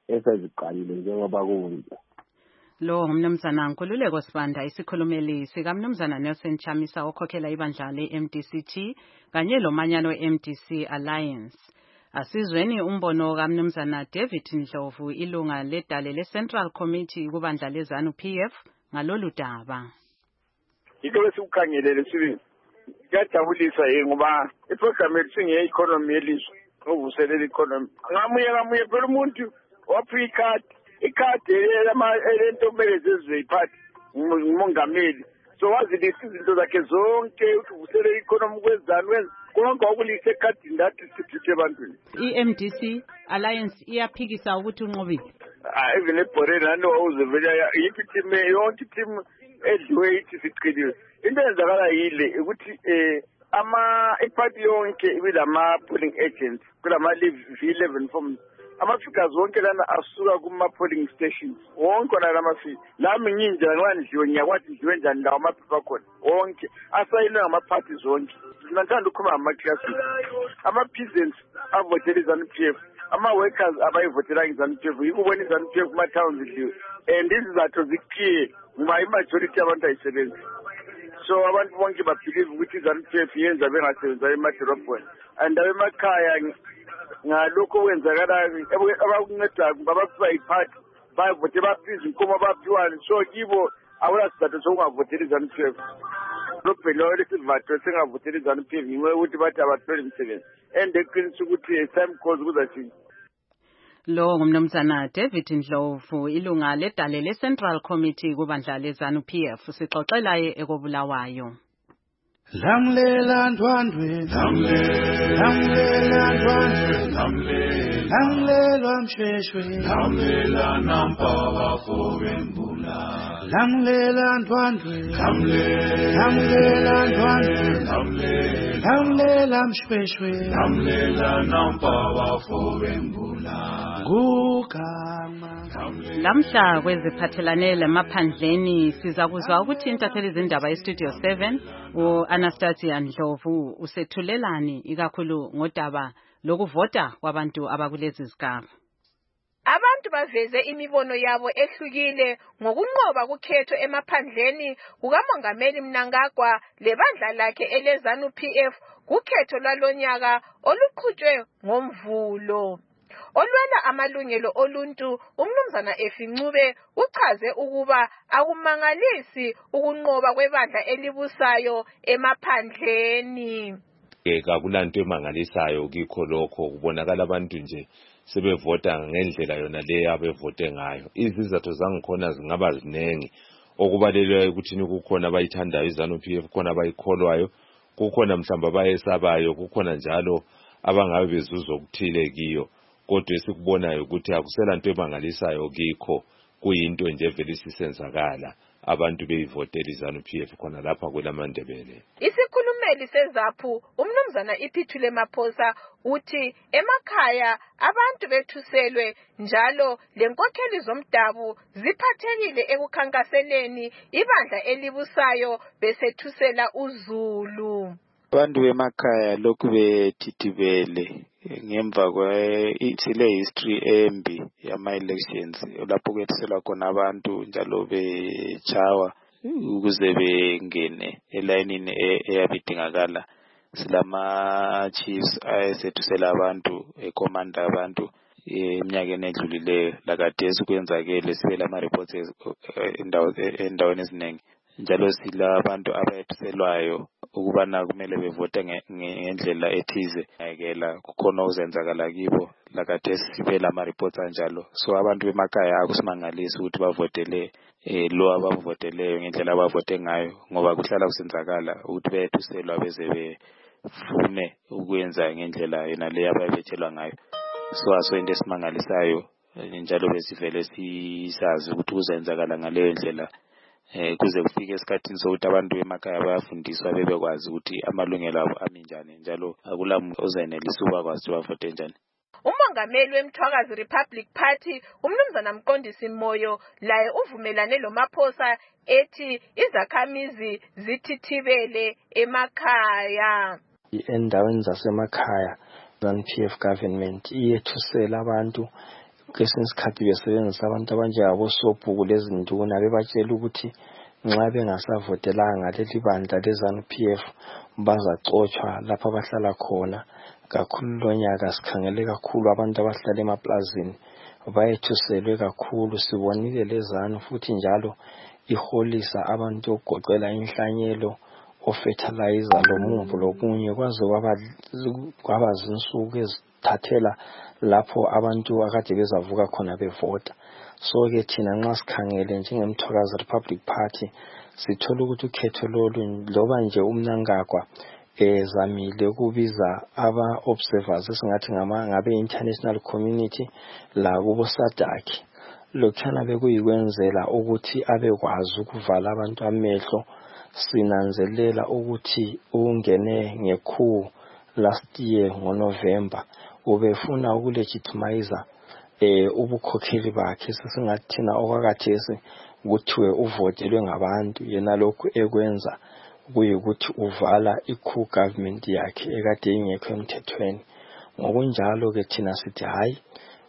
eseziqalile njengoba kunje. Lo ngumnumzana Nkululeko Sibanda isikhulumeli sikaMnumzana Nelson Chamisa okhokhela ibandla le-MDCT kanye lomanyano we-MDC Alliance. Asizweni umbono kaMnumzana David Ndlovu ilunga ledale le-Central Committee kubandla le-ZANU-PF ngalolu daba. Into esikukhangelele sibi kuyajabulisa ngoba iprogram yethu nge-economy yelizwe ukuvuselela economy. Ngamunye phela umuntu wapha ikhadi elento kumele zeziphathi umongameli. So wazilisa izinto zakhe zonke ukuvuselela economy kwezanu konke okulise ekhadini ndathi sithithe ebantwini. I-MDC Alliance iyaphikisa ukuthi unqobile. Even ebhoreni nani wawuzevela yiphi team yonke team edliwe ithi siqhiliwe. Into eyenzakala yile ukuthi iphathi yonke ibilama polling agents kulama V11 forms. Ama-figures wonke lana asuka kuma-polling stations wonke wona lama-figures lami nginjani nxa ndliwe ngiyakwathi ndliwe njani lawo amaphepha akhona wonke asayinwe ngama-parties wonke. Mina ngithanda ukukhuluma ngama-classes ama-peasants avotela i-ZANU-PF ama-workers abayivotelanga i-ZANU-PF yikubona i-ZANU-PF kuma-towns idliwe and izizathu ziclear ngoba imajority yabantu ayisebenzi. So abantu bonke babhilive ukuthi i-ZANU-PF yenza bengasebenza emadolobheni and abemakhaya ngalokho kwenzakalayo abakunceda babaphiwa iphathi bavote baphiza inkomo baphiwane so kibo awulasizathu sokungavotela i-ZANU-PF. Lobhelo lesivatho singavotela i-ZANU-PF ngenxa yokuthi bathi abatholi imisebenzi and eqinisa ukuthi time cause kuzashintsha. Lo ngumnumzana David Ndlovu ilunga ledale le-Central Committee kubandla le-ZANU-PF sixoxelaye ekobulawayo. Lamlela ndwandwe lamlela ndwandwe lamlela mshweshwe lamlela nampaba fowembula lamlela ndwandwe lamlela ndwandwe lamlela mshweshwe lamlela nampaba fowembula Lamhla kweziphathelane lemaphandleni siza kuzwa ukuthi intatheli zindaba eStudio 7 uAnastasia Ndlovu usethulelani ikakhulu ngodaba lokuvota kwabantu abakulezi zigaba. Abantu baveze imibono yabo ehlukile ngokunqoba kukhetho emaphandleni kukaMongameli Mnangagwa lebandla lakhe eleZANU-PF kukhetho lwalonyaka oluqhutshwe ngoMvulo. Olwela amalungelo oluntu umnumzana Efincube uchaze ukuba akumangalisi ukunqoba kwebandla elibusayo emaphandleni. Akulanto emangalisayo kikho lokho kubonakala abantu nje sebevota ngendlela yona leyo abevote ngayo. Izizathu zangikhona zingaba zinengi okubalelwayo ukuthi kukhona abayithandayo iZANU-PF kukhona abayikholwayo kukhona mhlamba abayesabayo kukhona njalo abangabe bezuza okuthile kiyo. Kodwa esikubonayo ukuthi akusela nto emangalisayo kikho kuyinto nje vele isisenzakala abantu beyivotela iZANU-PF khona lapha kwelaMandebele. Isikhulumeli seZAPHU umnumzana Iphithule Maphosa uthi emakhaya abantu bethuselwe njalo lenkokheli zomdabu ziphathekile ekukhankaseleni ibandla elibusayo besethusela uZulu. Abantu bemakhaya lokhu bethithibele ngemva kwesile history embi yama-elections lapho kwethuselwa khona abantu njalo bechawa ukuze bengene elayinini eyabidingakala. Silama-chiefs ayesethusela abantu ekomanda abantu eminyakeni edlulileyo lakadesi kwenzakele sibe lama-reports endaweni eziningi. Njalo sila abantu abayethuselwayo ukubana kumele bevote ngendlela ethize ngekela kukhona uzenzakala kibo lakade sibe lama reports anjalo. So abantu bemakhaya akusimangalisi ukuthi bavotele lo abavoteleyo ngendlela abavote ngayo ngoba kuhlala kusenzakala ukuthi bethuselwa beze befune ukwenza ngendlela yona le abayibethelwa ngayo. So into esimangalisayo njalo besivele sisazi ukuthi kuzenzakala ngaleyo ndlela kuze kufike esikhathini sokuthi abantu bemakhaya bayafundiswa bebekwazi ukuthi amalungelo abo ami njani njalo akulamuntu ozayenelisa ukwazi bavote njani. Umongameli weMthwakazi Republic Party umnumzana Mqondisi Moyo laye uvumelane loMaphosa ethi izakhamizi zithithibele emakhaya. Endaweni zasemakhaya ZANU-PF government iyethusela abantu kwesinye isikhathi besebenzisa abantu abanjengabo sobhuku lezinduna bebatshela ukuthi nxa bengasavotelanga leli bandla leZANU-PF bazacotshwa lapha abahlala khona. Kakhulu lonyaka sikhangele kakhulu abantu abahlala emaplazini bayethuselwe kakhulu. Sibonile leZANU futhi njalo iholisa abantu ogoqela inhlanyelo ofertilizer lomumbu lokunye kwaze kwaba zinsuku ezithathela lapho abantu akade bezavuka khona bevota. So ke thina nxa sikhangele njengeMthokazi Republic Party sithola ukuthi ukhetho lolu loba nje uMnangagwa zamile ukubiza aba-observers esingathi ngabe-international community lakubo SADC. Lokhana bekuyikwenzela ukuthi abekwazi ukuvala abantu amehlo. Sinanzelela ukuthi ungene ngekhu last year ngoNovember ubefuna ukulegitimize ubukhokheli bakhe. Sesingathi thina okwakathesi kuthiwe uvotelwe ngabantu, yena lokhu ekwenza kuyikuthi uvala ikhu government yakhe ekade ingekho emthethweni. Ngokunjalo ke thina sithi hayi,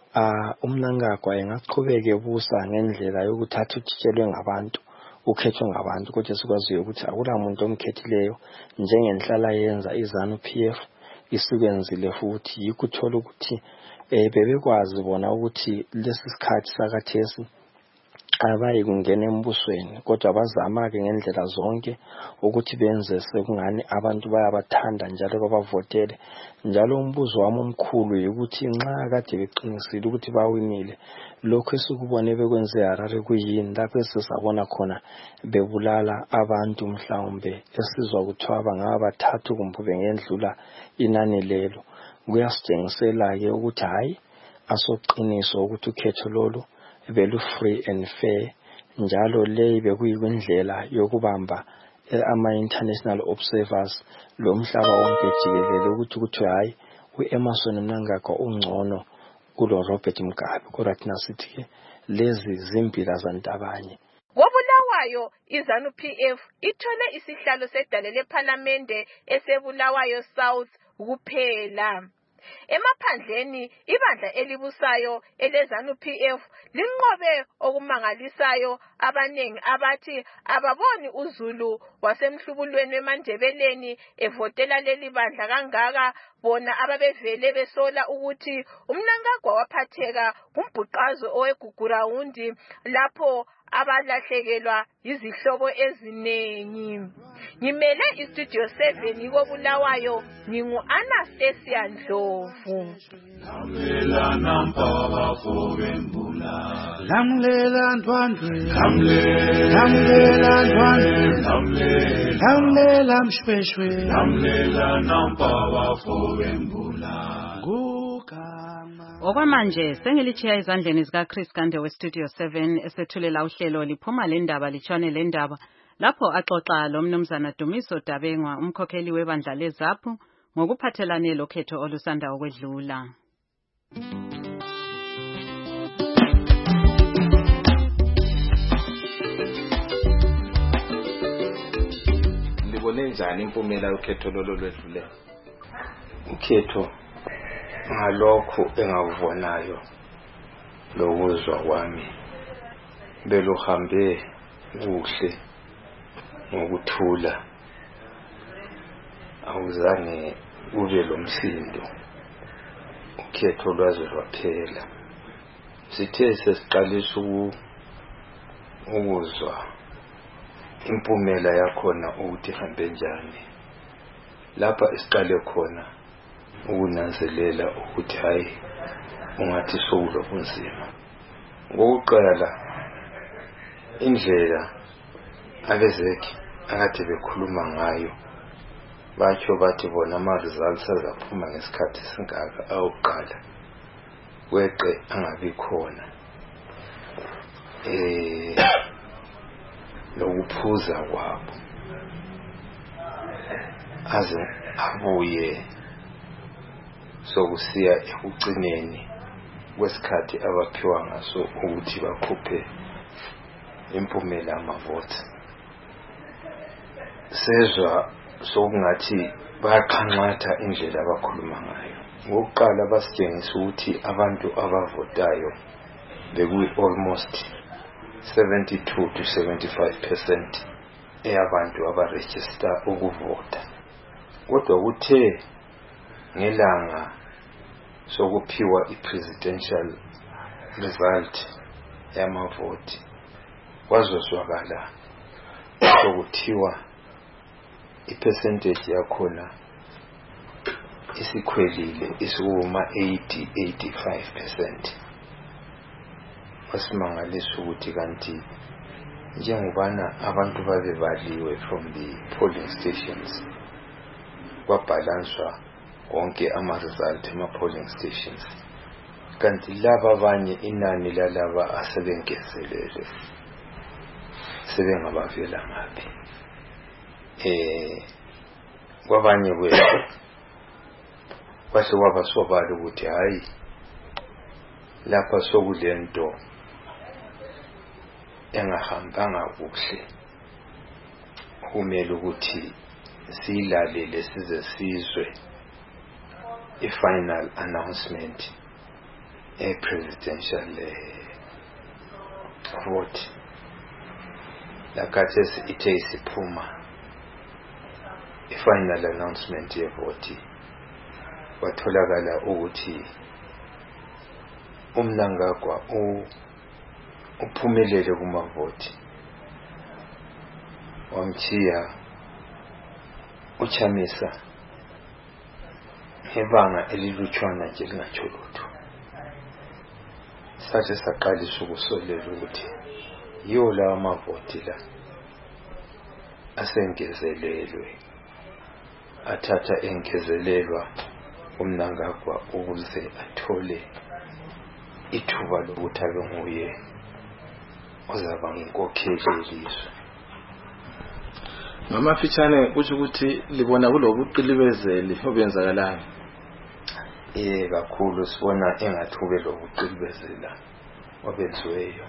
uMnangagwa engaqhubeka ebusa ngendlela yokuthatha utshiselwe ngabantu, ukhethwe ngabantu, kodwa sikwaziyo ukuthi akulamuntu omkhethileyo njengenhlala yenza iZANU-PF isikwenzile. Futhi yikuthola ukuthi bebekwazi bona ukuthi lesi sikhathi sakathesi abayi kungena embusweni, kodwa bazama-ke ngendlela zonke ukuthi benze sekungani abantu bayabathanda njalo babavotele. Njalo umbuzo wami omkhulu yikuthi nxa kade beqinisile ukuthi bawinile, lokho esikubone bekwenze eHarare kuyini lapho esizabona khona bebulala abantu mhlawumbe esizwa kuthiwa bangaba bathathu kumbe bengendlula inani lelo? Kuyasitshengisela-ke ukuthi hayi, asoqiniso ukuthi ukhetho lolu belu-free and fair, njalo leyi bekuyikwindlela yokubamba ama-international observers lo mhlaba wonke jikelele ukuthi kuthiwe hayi, u-Emmerson Mnangagwa ungcono kulo Robert Mugabe. Kodwa thina sithi lezi zimbila zantabanye. KoBulawayo iZANU-PF ithole isihlalo sedale lephalamende eseBulawayo South kuphela. Emaphandleni ibandla elibusayo eleZANU-PF linqobe okumangalisayo abanengi abathi ababoni uZulu wasemhlubulweni weMandebeleni evotela leli bandla kangaka, bona ababevele besola ukuthi uMnangagwa waphatheka kumbhuqazo oweGugurawundi lapho abalahlekelwa izihlobo eziningi. Ngimele iStudio 7 ikoBulawayo, ngingu-Anastasia Ndlovu. Lamlela Ndwandwe, lamlela Ndwandwe, lamlela Mshweshwe, lamlela Nampaba Fowembula. Okwamanje sengilitshiya ezandleni zikaChris Gande weStudio 7 esethulela uhlelo liphuma lendaba litshwane lendaba, lapho axoxa lo mnumzana Dumiso Dabengwa, umkhokheli webandla leZAPU, ngokuphathelane lokhetho olusanda ukwedlula. Libone njani impumela yokhetho lolo lwedlule? Ukhetho ngalokho engakubonayo lokuzwa kwami beluhambe kuhle ngokuthula, awuzange ube lomsindo. Ukhetho lwaze lwaphela. Sithe sesiqalisa ukuzwa impumela yakhona ukuthi ihambe njani, lapha isiqale khona ukunanzelela ukuthi hayi, ungathi sokulo kunzima. Ngokuqala indlela abezeki akade bekhuluma ngayo, batsho bathi bona ama-results azaphuma ngesikhathi singaka, awuqala weqe angabi khona. Lokuphuza kwabo aze abuye sokusiya ekucineni kwesikhathi abaphiwa ngaso ukuthi bakhuphe impumela amavoti. Sezwa sokungathi bayaqhanqatha indlela abakhuluma ngayo. Ngokuqala basitshengisa ukuthi abantu abavotayo almost 72 to 75% eyabantu abaregister ukuvota. Kodwa kuthe ngelanga sokuphiwa i-presidential result yamavoti kwazozwakala sokuthiwa i-percentage yakhona isikhwelile isukuma 80-85%. Wasimangalisa ukuthi kanti njengobana abantu babevaliwe from the polling stations kwabhalanswa wonke ama-result ema-polling stations, kanti laba abanye inani lalaba asebengezelele sebengabavela ngaphi. Kwabanye kwethu kwahle kwaba sobala ukuthi hayi lapha sokulento engahambanga kuhle, kumele ukuthi siyilalele size sizwe i-final announcement presidential vote. Lakathesi ithe isiphuma i-final announcement yevoti, kwatholakala ukuthi uMnangagwa uphumelele kumavoti, wamthiya uChamisa ngebanga elilutshwana nje lingatsho lutho. Sathi saqalisa ukusolela ukuthi yiwo lawa amavoti la asengezelelwe, athatha engezelelwa uMnangagwa ukuze athole ithuba lokuthi abe nguye ozaba inkokheli yelizwe. Ngamafitshane kusho ukuthi libona kulobuqilibezeli obenzakalayo. Kakhulu sibona engathube lobuqilibezela obenziweyo.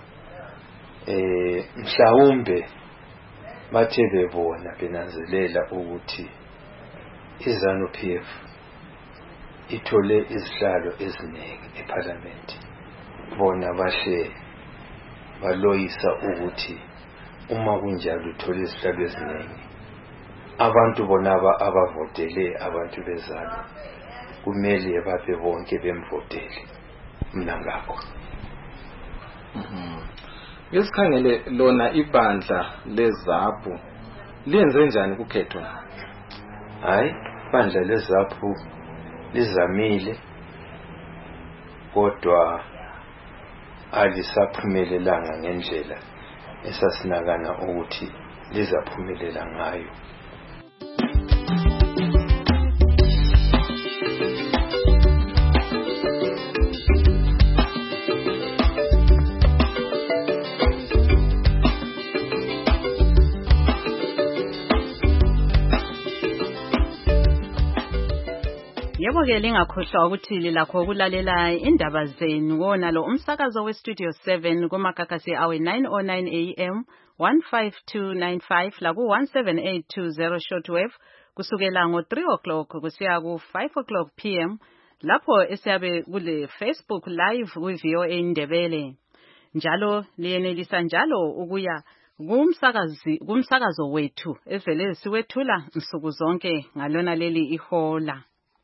Mhlawumbe bathe bebona benanzelela ukuthi iZANU-PF ithole izihlalo eziningi eParliament, bona bahle baloyisa ukuthi uma kunjalo uthole izihlalo eziningi, abantu bonaba abavotele abantu beZANU kumele babe bonke bemvotele Mnangagwa. Ngesikhangele lona ibandla leZAPU lenze njani kukhetho? Hayi, ibandla leZAPU lizamile kodwa alisaphumelelanga ngendlela esasinakana ukuthi lizaphumelela ngayo. Yebo-ke lingakhohlwa ukuthi lilakho ukulalela indaba zenu wona lo umsakazo weStudio 7 kumakakasi awe 9:09 AM 15295 la ku-17820 shortwave kusukela ngo-3 o'clock kusiya ku-5 o'clock PM, lapho esiyabe kule Facebook live ku-VOA Indebele. Njalo liyenelisa njalo ukuya kumsakazo wethu evele siwethula nsuku zonke ngalona leli ihola.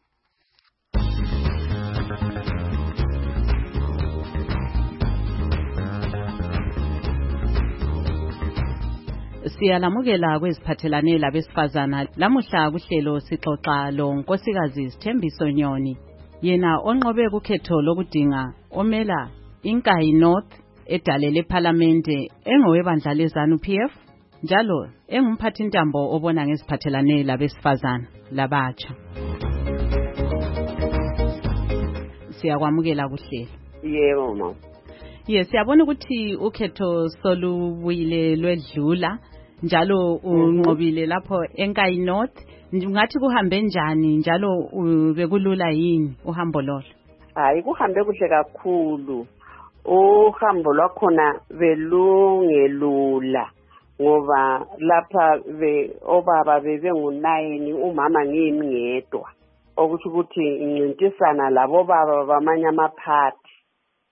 Siyalamukela kweziphathelane labesifazana. Lamuhla kuhlelo sixoxa lo Nkosikazi Sithembiso Nyoni, yena onqobe kukhetho lokudinga omela Inkayi North edalele eParliamente engowebandla leZANU-PF, njalo engumphathintambo obona ngeziphathelane labesifazana labatsha. Siyakwamukela kuhlelo. Yebo mama. Yes, siyabona ukuthi ukhetho solubuyile lwedlula, njalo unqobile lapho eNkayi North. Ngathi kuhambe njani, njalo bekulula yini uhambo lolo? Hayi, kuhambe kuhle kakhulu. Uhambo lwakhona belungelula ngoba lapha obaba bebengu9, umama ngimi ngedwa, okusho ukuthi incintisana labo baba bamanye amaphathi.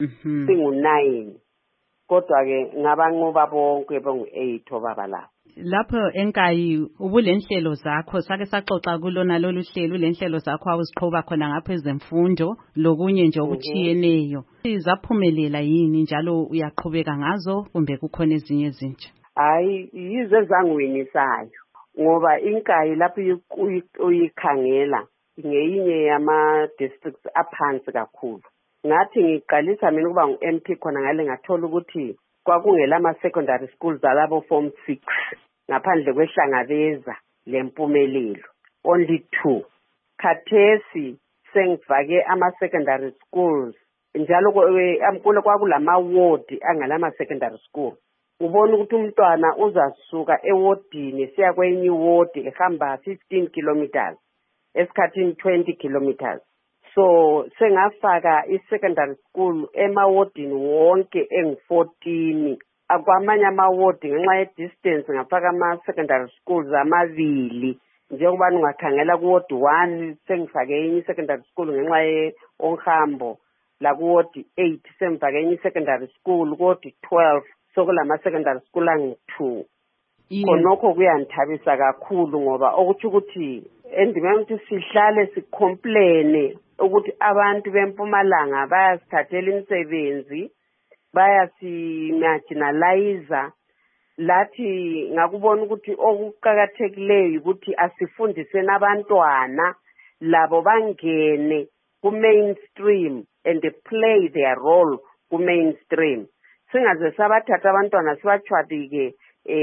singu-9 kodwa-ke ngabanqoba bonke bengu-8 obaba lapho. Lapho enkayi ubulenhlelo zakho sake saxoxa kulona lolu hlelo lenhlelo zakho awuziqhoba khona ngapha ezemfundo lokunye nje okuchiyeneyo. Zaphumelela yini njalo uyaqhubeka ngazo kumbe kukhona ezinye izinto? Hayi yizo ezangiwinisayo ngoba inkayi lapho uyikhangela ngeyinye yama districts aphansi kakhulu. Ngathi ngiqalisa mina ukuba ngu-MP khona ngale ngathola ukuthi kwakungela ama-secondary schools alabo form 6 ngaphandle kwehlangabeza lempumelelo only 2. Khathesi sengifake ama-secondary schools njalo kwakulama ward angalama secondary school. Ubona ukuthi umntwana uzasuka ewardini siya kwenye ward ehamba 15 kilometers esikhathini 20 kilometers. So sengafaka i-secondary school emawodini wonke engu-14. Akwamanye amawodi ngenxa ye-distance ngafaka ama-secondary schools 2. Njengoba ungakhangela kuwodi 1 sengifake enye i-secondary school ngenxa ye-onhambo. La kuwodi 8 sengifake enye i-secondary school kuwodi 12 sokulama-secondary school angu-2. Khonokho kuyangithabisa kakhulu ngoba okuthi ukuthi endimeni ukuthi sihlale sicomplaine ukuthi abantu bempumalanga bayasithathela imisebenzi bayasimarginalize lathi ngakubona ukuthi okuqhakathekileyo ukuthi asifundiseni abantwana labo bangene ku mainstream and they play their role ku mainstream. Singaze sabathatha abantwana sibachwadike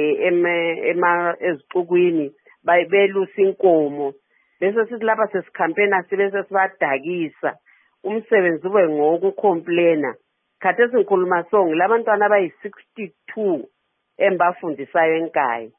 ezixukwini bayibelusa inkomo bese sithi lapha sesikhampena sibe sesibadakisa umsebenzi ube ngokukhompleina. Khathesi ngikhuluma sonke labantwana abayi-62 embafundisayo enkayi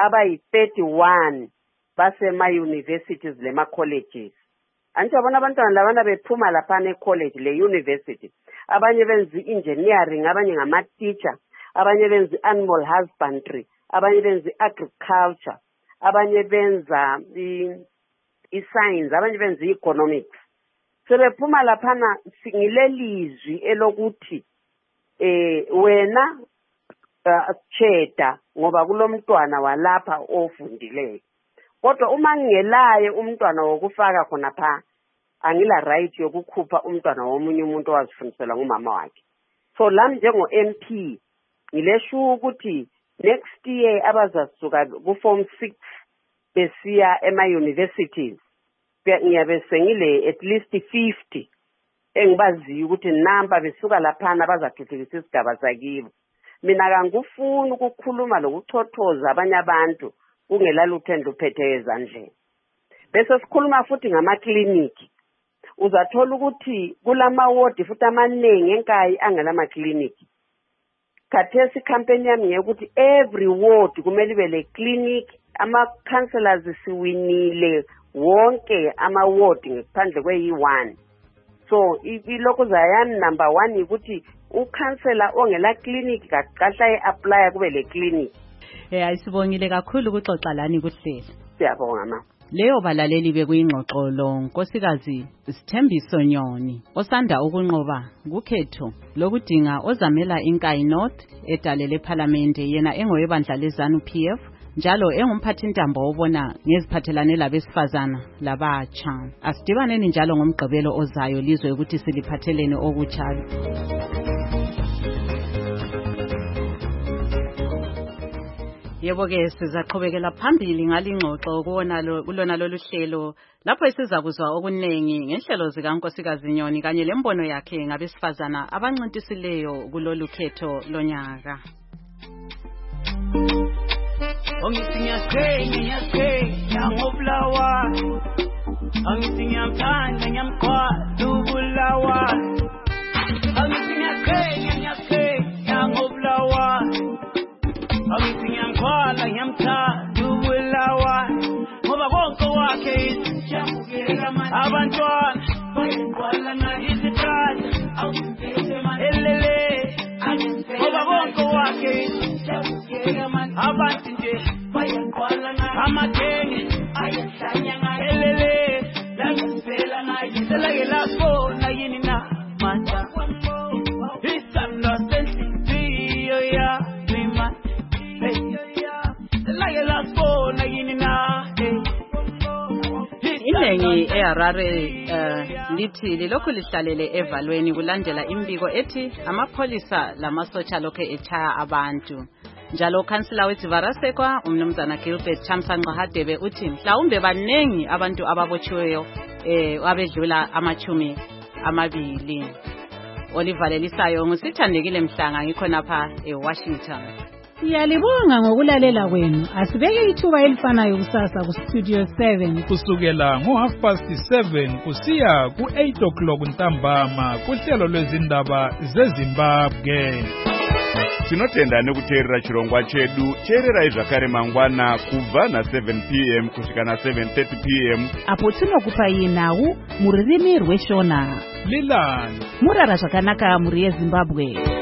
abayi-31 basema-universities lema-colleges. Anjabona abantwana labana bephuma laphana e-college le-university abanye benza i-engineering, abanye ngama-teacher, abanye benza animal husbandry, abanye benza agriculture, abanye benza i-science, abanye benza i-economics. Sebephuma laphana ngilelizwi elokuthi wena cheda ngoba kulomntwana walapha ofundileyo. Kodwa uma ngingelaye umntwana wokufaka khona pha angila right yokukhupha umntwana womunye umuntu owazifundisela ngumama wakhe. So lami njengo-MP ngilesho ukuthi next year abazasuka ku-form 6 besiya ema-universities ngiyabe sengile at least 50 engibaziyo ukuthi namba besuka laphana bazathuthukisa isigaba sakibo. Mina kangifuni ukukhuluma lokuchothoza abanye abantu kungelalutho endluphethe ezandleni. Bese sikhuluma futhi ngama-kliniki. Uzathola ukuthi kulamawodi futhi amaningi enkayi angelamacliniki. Khathesi campaign yami ngekuthi every ward kumele ibe le clinic. Ama-councillors siwinile wonke ama-ward ngaphandle kweyi-1. So ilokhu zayami number 1 ukuthi ukhansela ongela clinic kaqala e-apply kube le clinic. Ayisibongile kakhulu ukuxoxa lani kuhlelo. Siyabonga mama. Leyo balaleli bekuyingxoxo lo Nkosikazi Sithembiso Nyoni osanda ukunqoba kukhetho lokudinga ozamela inkayi North edale leParliament yena engoyebandla leZanu PF njalo engumphathintambo obona ngeziphathelane labesifazana labatsha. Asidibaneni njalo ngomgqibelo ozayo lizwe ukuthi siliphathelene okutshayo. Yebo-ke sizaqhubekela phambili ngalingxoxo kulona lolu hlelo lapho isizakuzwa okuningi ngenhlelo zikaNkosikazi Nyoni kanye lembono yakhe ngabesifazana abancintisileyo kulolu khetho lonyaka. Ngiyamkhwala ngiyamthanda ubulawa ngoba konke wakhe abantwana bayiqwala ngizithanda elele ngoba konke wakhe abantu nje bayiqwala amathenge elele la ngizela ngayisela ke lapho na yini na manja Iqhudelwano eHarare lithi lilokhu lihlalele evalweni kulandela imbiko ethi amapholisa lamasotsha lokho echaya abantu. Njalo ukansila weZivarasekwa umnumzana Gilbert Chamsanqa Hadebe uthi mhlawumbe banengi abantu ababotshiweyo abedlula 20. Oliver Lelisayo ngusithandekile Mhlanga ngikhonapha eWashington. Siyalibonga ngokulalela kwenu. Asibeke ithuba elifanayo kusasa ku Studio 7 kusukela ngo7:30 kusiya ku8 ntambama kuhlelo lwezindaba zeZimbabwe. Tinotenda nekuteerera chirongwa chedu. Teererai zvakare mangwana kubva na7 p.m. kusvika na7:30 p.m. apo tinokupai nhau mururimi rweshona. Lilani Murara zvakanaka muri yeZimbabwe.